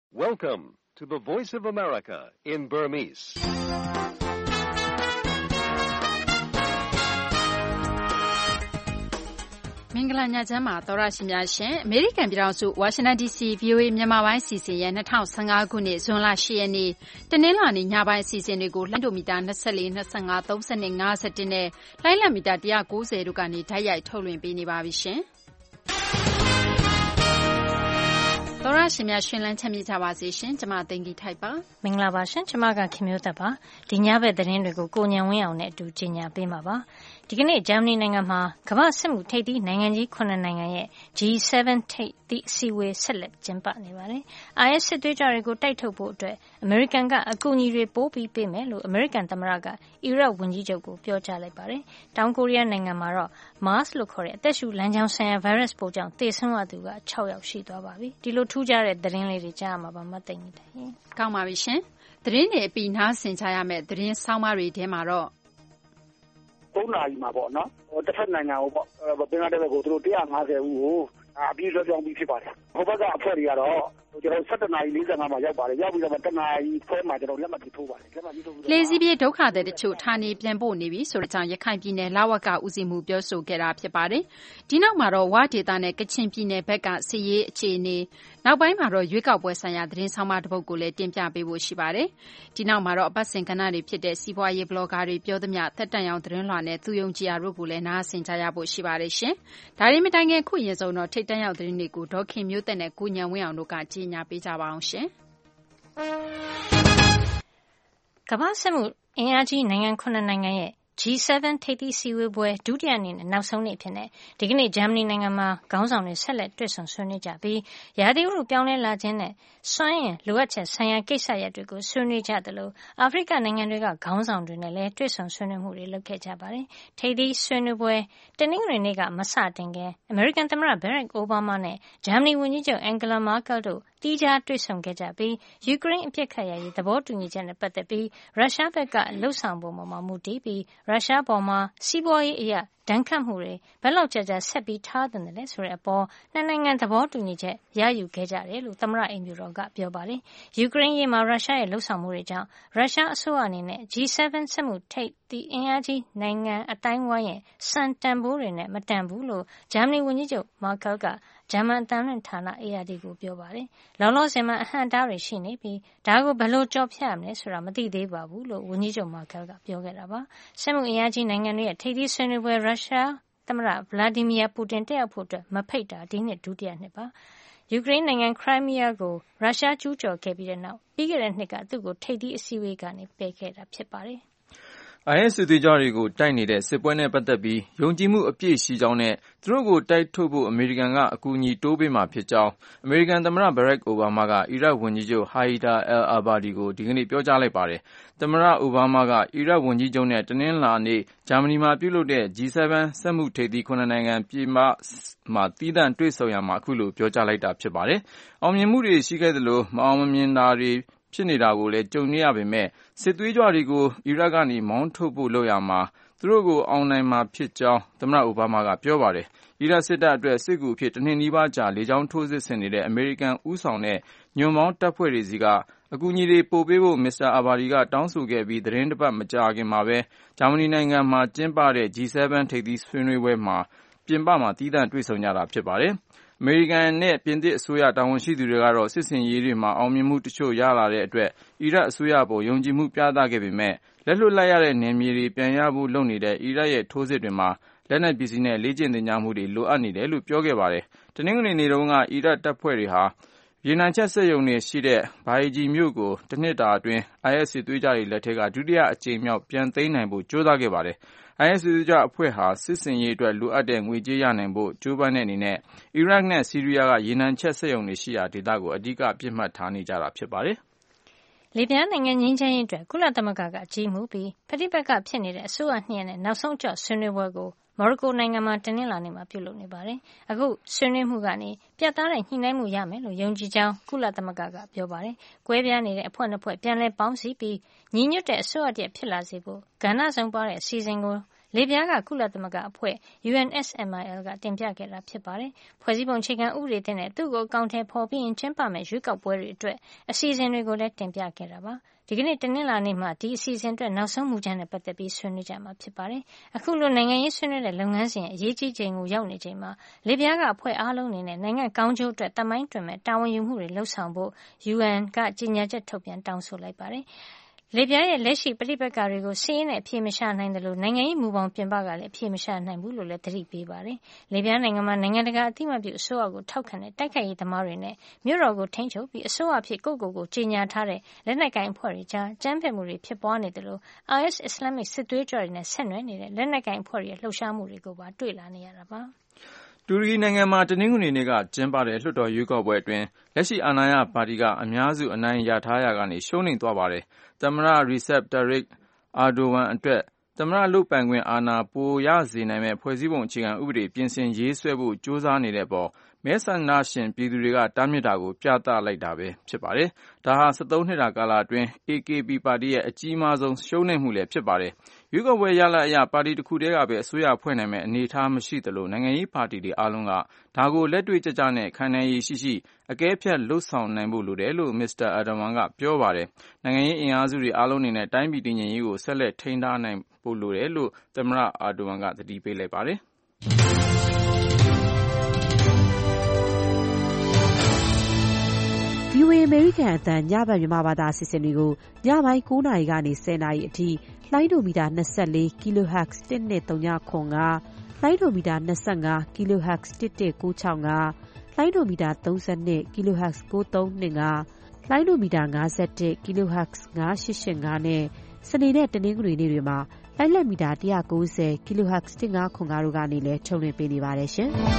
Welcome to the Voice of America in Burmese. ။မင်္ဂလာညချမ်းပါသောရရှိများရှင်အမေရိကန်ပြည်ထောင်စုဝါရှင်တန် DC VOA မြန်မာပိုင်းအစီအစဉ်ရဲ့2015ခုနှစ်ဇွန်လ10ရက်နေ့တနင်္လာနေ့ညပိုင်းအစီအစဉ်တွေကိုလိုင်းဒိုမီတာ24 25 30နဲ့51နဲ့လိုင်းလံမီတာ190တို့ကနေဓာတ်ရိုက်ထုတ်လွှင့်ပေးနေပါပြီရှင်။သောရရှိများရှင်လန်းချမ်းမြေ့ကြပါစေရှင်ကျမသိင်္ဂီထိုက်ပါမင်္ဂလာပါရှင်ကျမကခင်မျိုးသက်ပါဒီညဘက်သတင်းတွေကိုကိုညံဝင်းအောင်နဲ့အတူကြီးညာပေးမှာပါဒီကနေ့ဂျာမနီနိုင်ငံမှာကမ္ဘာစစ်မှုထိပ်သီးနိုင်ငံကြီး9နိုင်ငံရဲ့ G7 ထိပ်သီးအစည်းအဝေးဆက်လက်ကျင်းပနေပါတယ်။ IS စစ်သွေးကြွတွေကိုတိုက်ထုတ်ဖို့အတွက်အမေရိကန်ကအကူအညီတွေပို့ပြီးပေးမယ်လို့အမေရိကန်သမ္မတကအီရတ်ဝန်ကြီးချုပ်ကိုပြောကြားလိုက်ပါတယ်။တောင်ကိုရီးယားနိုင်ငံမှာတော့ MERS လို့ခေါ်တဲ့အသက်ရှူလမ်းကြောင်းဆိုင်ရာဗိုင်းရပ်စ်ပိုးကြောင့်သေဆုံးရသူက6ယောက်ရှိသွားပါပြီ။ဒီလိုထူးခြားတဲ့သတင်းလေးတွေကြားရမှာပါမသိနေတယ်။ကောင်းပါပြီရှင်။သတင်းတွေအပြီးနားဆင်ကြရမယ့်သတင်းဆောင်းပါးတွေထဲမှာတော့ 3 နာရီမှာပေါ့နော်တစ်ဖက်နိုင်ငံကိုပေါ့ဘင်္ဂလားဒေ့ရှ်ကိုသူတို့150ဦးကိုအပြီးလွှဲပြောင်းပြီးဖြစ်ပါတယ်ဟိုဘက်ကအဖွဲ့တွေကတော့ကျွန်တော်17နာရီ45မှာရောက်ပါတယ်ရောက်ပြီးတော့တနာရီခွဲမှာကျွန်တော်လက်မှတ်ထိုးပါတယ်လက်မှတ်ထိုးပြီးလေစီးပြေဒုက္ခသည်တချို့ဌာနေပြန်ပို့နေပြီဆိုတဲ့အကြောင်းရခိုင်ပြည်နယ်လဝကဦးစီးမှုပြောဆိုခဲ့တာဖြစ်ပါတယ်ဒီနောက်မှာတော့ဝါဒေသနဲ့ကချင်ပြည်နယ်ဘက်ကစီရေးအခြေအနေနောက်ပိုင်းမှာတော့ရွေးကောက်ပွဲဆိုင်ရာသတင်းဆောင်မတစ်ပုဒ်ကိုလည်းတင်ပြပေးဖို့ရှိပါတယ်ဒီနောက်မှာတော့အပတ်စဉ်ကဏ္ဍတွေဖြစ်တဲ့စီးပွားရေးဘလော့ဂါတွေပြောသမျှသက်တမ်းရောက်သတင်းလွှာနဲ့သူယုံကြည်ရာတို့ကိုလည်းနားဆင်ကြရဖို့ရှိပါတယ်ရှင်ဒါတွေမတိုင်ခင်ခုရင်ဆုံးတော့ထိတ်တန့်ရောက်သတင်းတွေကိုဒေါခင်မျိုးသက်နဲ့ကိုညံဝင်းအောင်တို့ကကြီးညာပေးကြပါအောင်ရှင်ကမ္ဘာစစ်မှုအင်အားကြီးနိုင်ငံ9နိုင်ငံရဲ့G7 ထိပ်သီးစည်းဝေးပွဲဒုတိယနေ့နဲ့နောက်ဆုံးနေ့အဖြစ်နဲ့ဒီကနေ့ဂျာမနီနိုင်ငံမှာခေါင်းဆောင်တွေဆက်လက်တွေ့ဆုံဆွေးနွေးကြပြီးရာသီဥတုပြောင်းလဲလာခြင်းနဲ့စွမ်းအင်လိုအပ်ချက်ဆိုင်ရာကိစ္စရပ်တွေကိုဆွေးနွေးကြသလိုအာဖရိကနိုင်ငံတွေကခေါင်းဆောင်တွေနဲ့လည်းတွေ့ဆုံဆွေးနွေးမှုတွေလုပ်ခဲ့ကြပါတယ်။ထိပ်သီးဆွေးနွေးပွဲတနင်္ဂနွေနေ့ကမစတင်ခင်အမေရိကန်သမ္မတဘရက်အိုဘားမားနဲ့ဂျာမနီဝန်ကြီးချုပ်အန်ဂလာမာကယ်တို့တီးခြားတွေ့ဆုံခဲ့ကြပြီးယူကရိန်းအပစ်အခတ်ရပ်ရေးသဘောတူညီချက်နဲ့ပတ်သက်ပြီးရုရှားဘက်ကလှုပ်ဆောင်ပုံမှာမူတည်ပြီးရုရှားပေါ်မှာစီးပွားရေးအရဒဏ်ခတ်မှုတွေဘယ်လောက်ကြာဆက်ပြီးထားသင့်တယ်လဲဆိုတဲ့အပေါ်နှစ်နိုင်ငံသဘောတူညီချက်ရယူခဲ့ကြတယ်လို့သမ္မတအိမ်ဖြူတော်ကပြောပါတယ်။ယူကရိန်းရေးမှာရုရှားရဲ့လှုပ်ဆောင်မှုတွေကြောင့်ရုရှားအစိုးရအနေနဲ့ G7 စစ်မှုထိပ်သီးအင်အားကြီးနိုင်ငံအတိုင်းဝိုင်းရဲ့စံတန်ဖိုးတွေနဲ့မတန်ဘူးလို့ဂျာမနီဝန်ကြီးချုပ်မာကယ်ကဂျာမန်အသံလွှင့်ဌာန ARD ကိုပြောပါတယ်။လောလောဆယ်မှာအဟန့်အတားတွေရှိနေပြီးဒါကိုဘယ်လိုကြော်ဖြတ်ရမလဲဆိုတာမသိသေးပါဘူးလို့ဝန်ကြီးချုပ်မာကယ်ကပြောခဲ့တာပါ။စစ်မှုအင်အားကြီးနိုင်ငံတွေရဲ့ထိပ်သီးဆွေးနွေးပွဲရုရှားသမ္မတဗလာဒီမီယာပူတင်တက်ရောက်ဖို့အတွက်မဖိတ်တာဒီနှစ်ဒုတိယနှစ်ပါ။ယူကရိန်းနိုင်ငံခရိုင်းမီးယားကိုရုရှားကျူးကျော်ခဲ့ပြီးတဲ့နောက်ပြီးခဲ့တဲ့နှစ်ကသူ့ကိုထိပ်သီးအစည်းအဝေးကနေပယ်ခဲ့တာဖြစ်ပါတယ်။ IS စစ်သွေးကြွတွေကိုတိုက်နေတဲ့စစ်ပွဲနဲ့ပတ်သက်ပြီးယုံကြည်မှုအပြည့်ရှိကြောင်းနဲ့သူတို့ကိုတိုက်ထုတ်ဖို့အမေရိကန်ကအကူအညီတိုးပေးမှာဖြစ်ကြောင်းအမေရိကန်သမ္မတဘရက်အိုဘားမားကအီရတ်ဝန်ကြီးချုပ်ဟာယီဒါအယ်အာဘာဒီကိုဒီကနေ့ပြောကြားလိုက်ပါတယ်။သမ္မတအိုဘားမားကအီရတ်ဝန်ကြီးချုပ်နဲ့တနင်္လာနေ့ဂျာမနီမှာပြုလုပ်တဲ့ G7 စက်မှုထိပ်သီး9နိုင်ငံပြည်ပမှာသီးသန့်တွေ့ဆုံရာမှာအခုလိုပြောကြားလိုက်တာဖြစ်ပါတယ်။အောင်မြင်မှုတွေရှိခဲ့သလိုမအောင်မြင်တာတွေဖြစ်နေတာကိုလည်းကြုံနေရပေမဲ့စစ်သွေးကြွတွေကိုအီရတ်ကနေမောင်းထုတ်ဖို့လုပ်ရမှာသူတို့ကိုအောင်နိုင်မှာဖြစ်ကြောင်းသမ္မတအိုဘားမားကပြောပါတယ်။အီရတ်စစ်တပ်အတွက်စစ်ကူအဖြစ်တစ်နှစ်နီးပါးကြာလေကြောင်းထိုးစစ်ဆင်နေတဲ့အမေရိကန်ဦးဆောင်တဲ့ညွန့်ပေါင်းတပ်ဖွဲ့တွေစီကအကူအညီတွေပို့ပေးဖို့မစ္စတာအာဘာဒီကတောင်းဆိုခဲ့ပြီးသတင်းတစ်ပတ်မကြာခင်မှာပဲဂျာမနီနိုင်ငံမှာကျင်းပတဲ့ G7 ထိပ်သီးဆွေးနွေးပွဲမှာပြင်ပမှာသီးသန့်တွေ့ဆုံကြတာဖြစ်ပါတယ်။အမေရိကန်နဲ့ပြင်သစ်အစိုးရတာဝန်ရှိသူတွေကတော့စစ်စင်ရေးတွေမှာအောင်မြင်မှုတချို့ရလာတဲ့အတွက်အီရတ်အစိုးရပေါ်ယုံကြည်မှုပြသခဲ့ပေမဲ့လက်လွတ်လိုက်ရတဲ့နယ်မြေတွေပြန်ရဖို့လုပ်နေတဲ့အီရတ်ရဲ့ထိုးစစ်တွေမှာလက်နက်ပစ္စည်းနဲ့လေ့ကျင့်သင်ကြားမှုတွေလိုအပ်နေတယ်လို့ပြောခဲ့ပါတယ်။တနင်္ဂနွေနေ့တုန်းကအီရတ်တပ်ဖွဲ့တွေဟာရေနံချက်စက်ရုံတွေရှိတဲ့ဘာရီဂျီမြို့ကိုတစ်နှစ်တာအတွင်း IS စစ်သွေးကြွတွေလက်ထက်ကဒုတိယအကြိမ်မြောက်ပြန်သိမ်းနိုင်ဖို့ကြိုးစားခဲ့ပါတယ်။ IS စစ်သွေးကြွအဖွဲ့ဟာစစ်စင်ရေးအတွက်လိုအပ်တဲ့ငွေကြေးရနိုင်ဖို့ကြိုးပမ်းတဲ့အနေနဲ့အီရတ်နဲ့ဆီးရီးယားကရေနံချက်စက်ရုံတွေရှိရာဒေသကိုအဓိကပစ်မှတ်ထားနေကြတာဖြစ်ပါတယ်။လီဘီယာနိုင်ငံငြိမ်းချမ်းရေးအတွက်ကုလသမဂ္ဂကကြီးမှုပြီးပဋိပက္ခဖြစ်နေတဲ့အစိုးရနှစ်ရပ်နဲ့နောက်ဆုံးကြော့ဆွေးနွေးပွဲကိုမော်ရိုကိုနိုင်ငံမှာတနင်္လာနေ့မှာပြုလုပ်နေပါတယ်။အခုဆွေးနွေးမှုကနေပြတ်သားတဲ့ညှိနှိုင်းမှုရမယ်လို့ယုံကြည်ကြောင်းကုလသမဂ္ဂကပြောပါတယ်။ကွဲပြားနေတဲ့အဖွဲ့နှစ်ဖွဲ့ပြန်လည်ပေါင်းစည်းပြီးညီညွတ်တဲ့အစိုးရတရပ်ဖြစ်လာစေဖို့ကဏ္ဍစုံပါတဲ့အစီအစဉ်ကိုလေပြားကကုလသမဂ္ဂအဖွဲ့ UNSMIL ကတင်ပြခဲ့တာဖြစ်ပါတယ်။ဖွဲ့စည်းပုံအခြေခံဥပဒေသစ်နဲ့သူ့ကိုအကောင်အထည်ဖေါ်ပြီးရင်ကျင်းပမယ့်ရွေးကောက်ပွဲတွေအတွက်အစီအစဉ်တွေကိုလည်းတင်ပြခဲ့တာပါ။ဒီကနေ့တနင်္လာနေ့မှာဒီအစီအစဉ်အတွက်နောက်ဆုံးမူကြမ်းနဲ့ပတ်သက်ပြီးဆွေးနွေးကြမှာဖြစ်ပါတယ်။အခုလိုနိုင်ငံရေးဆွေးနွေးတဲ့လုပ်ငန်းစဉ်အရေးကြီးချိန်ကိုရောက်နေချိန်မှာလေပြားကအဖွဲ့အားလုံးအနေနဲ့နိုင်ငံကောင်းကျိုးအတွက်တမိုင်းတွင်မဲ့တာဝန်ယူမှုတွေလှုပ်ဆောင်ဖို့ UN ကကြေညာချက်ထုတ်ပြန်တောင်းဆိုလိုက်ပါတယ်။လေပြားရဲ့လက်ရှိပဋိပက္ခတွေကိုစစ်ရေးနဲ့အပြေမရှာနိုင်တယ်လို့နိုင်ငံရေးမူပေါင်းပြင်ပကလည်းအပြေမရှာနိုင်ဘူးလို့လည်းသတိပေးပါတယ်။လေပြားနိုင်ငံမှာနိုင်ငံတကာအသိအမှတ်ပြုအစိုးရကိုထောက်ခံတဲ့တိုက်ခိုက်ရေးသမားတွေနဲ့မြို့တော်ကိုထိန်းချုပ်ပြီးအစိုးရဖြစ်ကိုယ့်ကိုယ်ကိုကြေညာထားတဲ့လက်နက်ကိုင်အဖွဲ့တွေကြားကြမ်းဖက်မှုတွေဖြစ်ပွားနေတယ်လို့ IS အစ္စလာမစ်စစ်သွေးကြွတွေနဲ့ဆက်နွယ်နေတဲ့လက်နက်ကိုင်အဖွဲ့တွေရဲ့လှုပ်ရှားမှုတွေကိုပါတွေ့လာနေရတာပါ။တူရကီနိုင်ငံမှာတနင်္ဂနွေနေ့ကကျင်းပတဲ့လွှတ်တော်ရွေးကောက်ပွဲအတွင်းလက်ရှိအာဏာရပါတီကအများစုအနိုင်ရထားရာကနေရှုံးနိမ့်သွားပါတယ်။သမ္မတ Recep Tayyip Erdogan အတွက်သမ္မတလုပ်ပိုင်ခွင့်အာဏာပိုရစေနိုင်မဲ့ဖွဲ့စည်းပုံအခြေခံဥပဒေပြင်ဆင်ရေးဆွဲဖို့ကြိုးစားနေတဲ့အပေါ်မဲဆန္ဒရှင်ပြည်သူတွေကတားမြစ်တာကိုပြသလိုက်တာပဲဖြစ်ပါတယ်။ဒါဟာ73နှစ်တာကာလအတွင်း AKP ပါတီရဲ့အကြီးမားဆုံးရှုံးနိမ့်မှုလည်းဖြစ်ပါတယ်။ရွေးကောက်ပွဲရလဒ်အရပါတီတစ်ခုတည်းကပဲအစိုးရဖွဲ့နိုင်မဲ့အနေအထားမရှိသလိုနိုင်ငံရေးပါတီတွေအားလုံးကဒါကိုလက်တွေ့ကျကျနဲ့ခံနိုင်ရည်ရှိအကဲဖြတ်လှုပ်ဆောင်နိုင်ဖို့လိုတယ်လို့မစ္စတာအာဒဝမ်ကပြောပါတယ်။နိုင်ငံရေးအင်အားစုတွေအားလုံးအနေနဲ့တိုင်းပြည်တည်ငြိမ်ရေးကိုဆက်လက်ထိန်းထားနိုင်ဖို့လိုတယ်လို့သမ္မတအာဒဝမ်ကသတိပေးလိုက်ပါတယ်။ VOA အမေရိကန်အသံညဘက်မြန်မာဘာသာအစီအစဉ်တွေကိုညပိုင်း9နာရီကနေ10နာရီအထိလှိုင်းဒိုမီတာ24 kHz 1239လှိုင်းဒိုမီတာ25 kHz 1196လှိုင်းဒိုမီတာ32 kHz 9325လှိုင်းဒိုမီတာ51 kHz 9885နဲ့စနေနဲ့တနင်္ဂနွေနေ့တွေမှာလိုင်းလက်မီတာ190 kHz 1505တို့ကနေလည်းထုတ်လွှင့်ပေးနေပါတယ်ရှင်။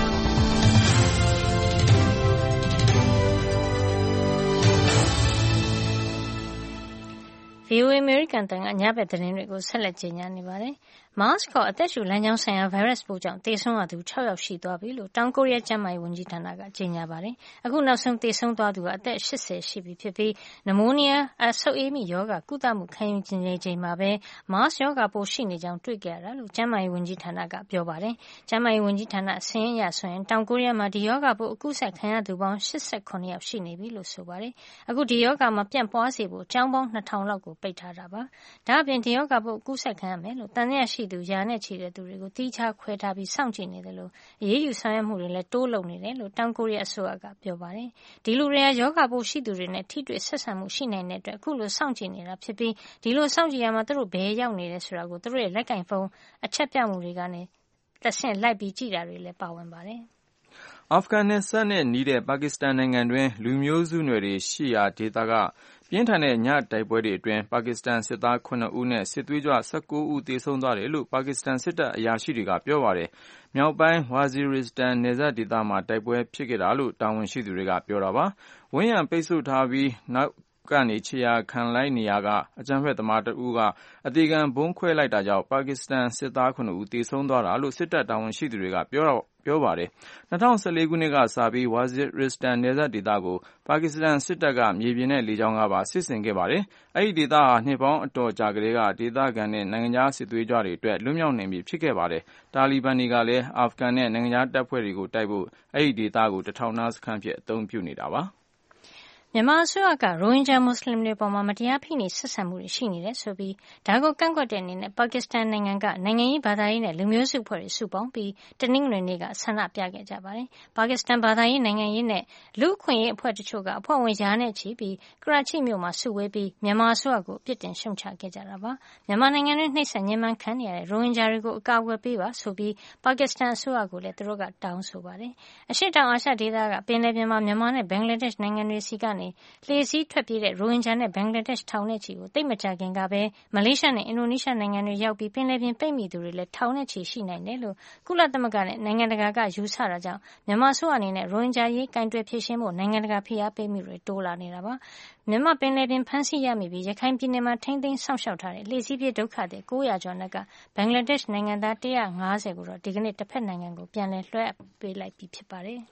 VOA အမေရိကန်တန်ကညဘက်သတင်းတွေကိုဆက်လက်ကြေညာနေပါတယ်။ MERS ခေါ်အသက်ရှူလမ်းကြောင်းဆိုင်ရာဗိုင်းရပ်စ်ပိုးကြောင့်သေဆုံးရသူ6ယောက်ရှိသွားပြီလို့တောင်ကိုရီးယားကျန်းမာရေးဝန်ကြီးဌာနကကြေညာပါတယ်။အခုနောက်ဆုံးသေဆုံးသွားသူကအသက်80ရှိပြီဖြစ်ပြီးနမိုးနီးယားအဆုတ်အေးမိရောဂါကုသမှုခံယူနေချိန်မှာပဲ MERS ရောဂါပိုးရှိနေကြောင်းတွေ့ကြရတာလို့ကျန်းမာရေးဝန်ကြီးဌာနကပြောပါတယ်။ကျန်းမာရေးဝန်ကြီးဌာနအစည်းအရဆိုရင်တောင်ကိုရီးယားမှာဒီရောဂါပိုးအကူးစက်ခံရသူပေါင်း89ယောက်ရှိနေပြီလို့ဆိုပါတယ်။အခုဒီရောဂါမှာပြန့်ပွားစေဖို့ကျောင်းပေါင်း2000လောက်ကိုပိတ်ထားတာပါ။ဒါ့အပြင်ဒီရောဂါပိုးအကူးစက်ခံရမယ်လို့တန်ရာရှိသူရာနဲ့ချီတဲ့သူတွေကိုတီးခြားခွဲထားပြီးစောင့်ကြည့်နေတယ်လို့အရေးယူဆောင်ရွက်မှုတွေလည်းတိုးလုပ်နေတယ်လို့တောင်ကိုရီးယားအစိုးရကပြောပါတယ်။ဒီလူတွေကရောဂါပိုးရှိသူတွေနဲ့ထိတွေ့ဆက်ဆံမှုရှိနိုင်တဲ့အတွက်အခုလိုစောင့်ကြည့်နေတာဖြစ်ပြီးဒီလိုစောင့်ကြည့်ရမှာသူတို့ဘယ်ရောက်နေလဲဆိုတာကိုသူတို့ရဲ့လက်ကင်ဖုန်းအချက်ပြမှုတွေကနေတဆင့်လိုက်ပြီးကြည့်တာတွေလည်းပါဝင်ပါတယ်။အာဖဂန်နစ္စတန်နဲ့နီးတဲ့ပါကစ္စတန်နိုင်ငံတွင်လူမျိုးစုနွယ်တွေရှိရာဒေသကပြင်းထန်တဲ့ညတိုက်ပွဲတွေအတွင်းပါကစ္စတန်စစ်သား9ဦးနဲ့စစ်သွေးကြွ19ဦးသေဆုံးသွားတယ်လို့ပါကစ္စတန်စစ်တပ်အရာရှိတွေကပြောပါတယ်။မြောက်ပိုင်းဝါဇီရစ္စတန်နယ်စပ်ဒေသမှာတိုက်ပွဲဖြစ်ခဲ့တာလို့တာဝန်ရှိသူတွေကပြောတာပါ။ဝန်းရံပိတ်ဆို့ထားပြီးနောက်ကနေခြေရာခံလိုက်နေရကအကြမ်းဖက်သမားတဦးကအသေခံဗုံးခွဲလိုက်တာကြောင့်ပါကစ္စတန်စစ်သား9ဦးသေဆုံးသွားတာလို့စစ်တပ်တာဝန်ရှိသူတွေကပြောပါတယ်။2014ခုနှစ်ကစပြီးဝါဇီရစ္စတန်နယ်စပ်ဒေသကိုပါကစ္စတန်စစ်တပ်ကမြေပြင်နဲ့လေကြောင်းကပါစစ်ဆင်ခဲ့ပါတယ်။အဲဒီဒေသဟာနှစ်ပေါင်းအတော်ကြာကတည်းကဒေသခံနဲ့နိုင်ငံခြားစစ်သွေးကြွတွေအတွက်လွတ်မြောက်နိုင်ပြီဖြစ်ခဲ့ပါတယ်။တာလီဘန်တွေကလည်းအာဖဂန်နဲ့နိုင်ငံခြားတပ်ဖွဲ့တွေကိုတိုက်ဖို့အဲဒီဒေသကိုတထောက်နားစခန်းဖြစ်အသုံးပြုနေတာပါ။မြန်မာအစိုးရကရိုဟင်ဂျာမွတ်စလင်တွေပေါ်မတရားဖိနှိပ်ဆက်ဆံမှုတွေရှိနေတယ်ဆိုပြီးဒါကိုကန့်ကွက်တဲ့အနေနဲ့ပါကစ္စတန်နိုင်ငံကနိုင်ငံရေးဘာသာရေးနဲ့လူမျိုးစုအဖွဲ့တွေစုပေါင်းပြီးတနင်္ဂနွေနေ့ကဆန္ဒပြခဲ့ကြပါတယ်။ပါကစ္စတန်ဘာသာရေးနိုင်ငံရေးနဲ့လူ့အခွင့်အရေးအဖွဲ့တချို့ကအဖွဲ့ဝင်ရာနဲ့ချီပြီးကရာချိမြို့မှာစုဝေးပြီးမြန်မာအစိုးရကိုအပြစ်တင်ရှုံချခဲ့ကြတာပါ။မြန်မာနိုင်ငံတွင်းနှိပ်စက်ညှဉ်းပန်းခံနေရတဲ့ရိုဟင်ဂျာတွေကိုအကာအကွယ်ပေးပါဆိုပြီးပါကစ္စတန်အစိုးရကိုလည်းသူတို့ကတောင်းဆိုပါတယ်။အရှေ့တောင်အာရှဒေသကပင်လယ်ပြင်မှာမြန်မာနဲ့ဘင်္ဂလားဒေ့ရှ်နိုင်ငံတွေစီကနေလှေစီးထွက်ပြေးတဲ့ရိုဟင်ဂျာနဲ့ဘင်္ဂလားဒေ့ရှ်ထောင်နဲ့ချီကိုသိပ်မကြာခင်ကပဲမလေးရှားနဲ့အင်ဒိုနီးရှားနိုင်ငံတွေရောက်ပြီးပင်လယ်ပြင်ပိတ်မိသူတွေလည်းထောင်နဲ့ချီရှိနိုင်တယ်လို့ကုလသမဂ္ဂနဲ့နိုင်ငံတကာကယူဆတာကြောင့်မြန်မာအစိုးရအနေနဲ့ရိုဟင်ဂျာရေးကင်တွယ်ဖြေရှင်းဖို့နိုင်ငံတကာဖိအားပေးမှုတွေတိုးလာနေတာပါ။မြန်မာပင်လယ်ပြင်ဖမ်းဆီးရမိပြီးရခိုင်ပြည်နယ်မှာထိန်းသိမ်းစောင့်ရှောက်ထားတဲ့လှေစီးပြေးဒုက္ခသည်900ကျော်နဲ့ကဘင်္ဂလားဒေ့ရှ်နိုင်ငံသား150ကိုတော့ဒီကနေ့တစ်ဖက်နိုင်ငံကိုပြန်လည်လွှဲအပ်ပေးလိုက်ပြီဖြစ်ပါတယ်။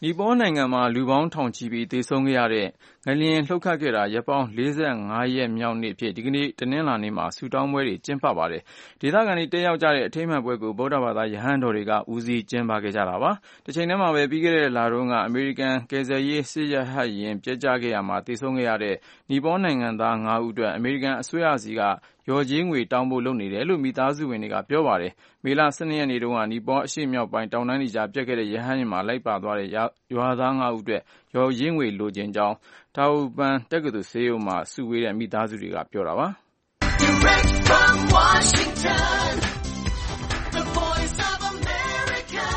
နီပေါနိုင်ငံမှာလူပေါင်းထောင်ချီပြီးသေဆုံးခဲ့ရတဲ့ငလျင်လှုပ်ခတ်ခဲ့တာရက်ပေါင်း45ရက်မြောက်နေ့အဖြစ်ဒီကနေ့တနင်္လာနေ့မှာဆုတောင်းပွဲတွေကျင်းပပါတယ်။ဒေသခံတွေတက်ရောက်ကြတဲ့အထိမ်းအမှတ်ပွဲကိုဗုဒ္ဓဘာသာယဟန်တော်တွေကဦးစီးကျင်းပခဲ့ကြတာပါ။တစ်ချိန်တည်းမှာပဲပြီးခဲ့တဲ့လတုန်းကအမေရိကန်ကယ်ဆယ်ရေးစစ်ရဟတ်ယာဉ်ပျက်ကျခဲ့ရမှာသေဆုံးခဲ့ရတဲ့နီပေါနိုင်ငံသား5ဦးအတွက်အမေရိကန်အစိုးရစီကလျော်ကြေးငွေတောင်းဖို့လုပ်နေတယ်လို့မိသားစုဝင်တွေကပြောပါတယ်။မေလ12ရက်နေ့တုန်းကနီပေါအရှေ့မြောက်ပိုင်းတောင်တန်းတွေကြားပျက်ခဲ့တဲ့ရဟတ်ယာဉ်မှာလိုက်ပါသွားတဲ့ရွာသား5ဦးအတွက်လျော်ကြေးငွေလိုချင်ကြောင်းတာဝူပန်တက္ကသိုလ်ဆေးရုံမှာစုဝေးတဲ့မိသားစုတွေကပြောတာပါ။ Direct from Washington, the voice of America,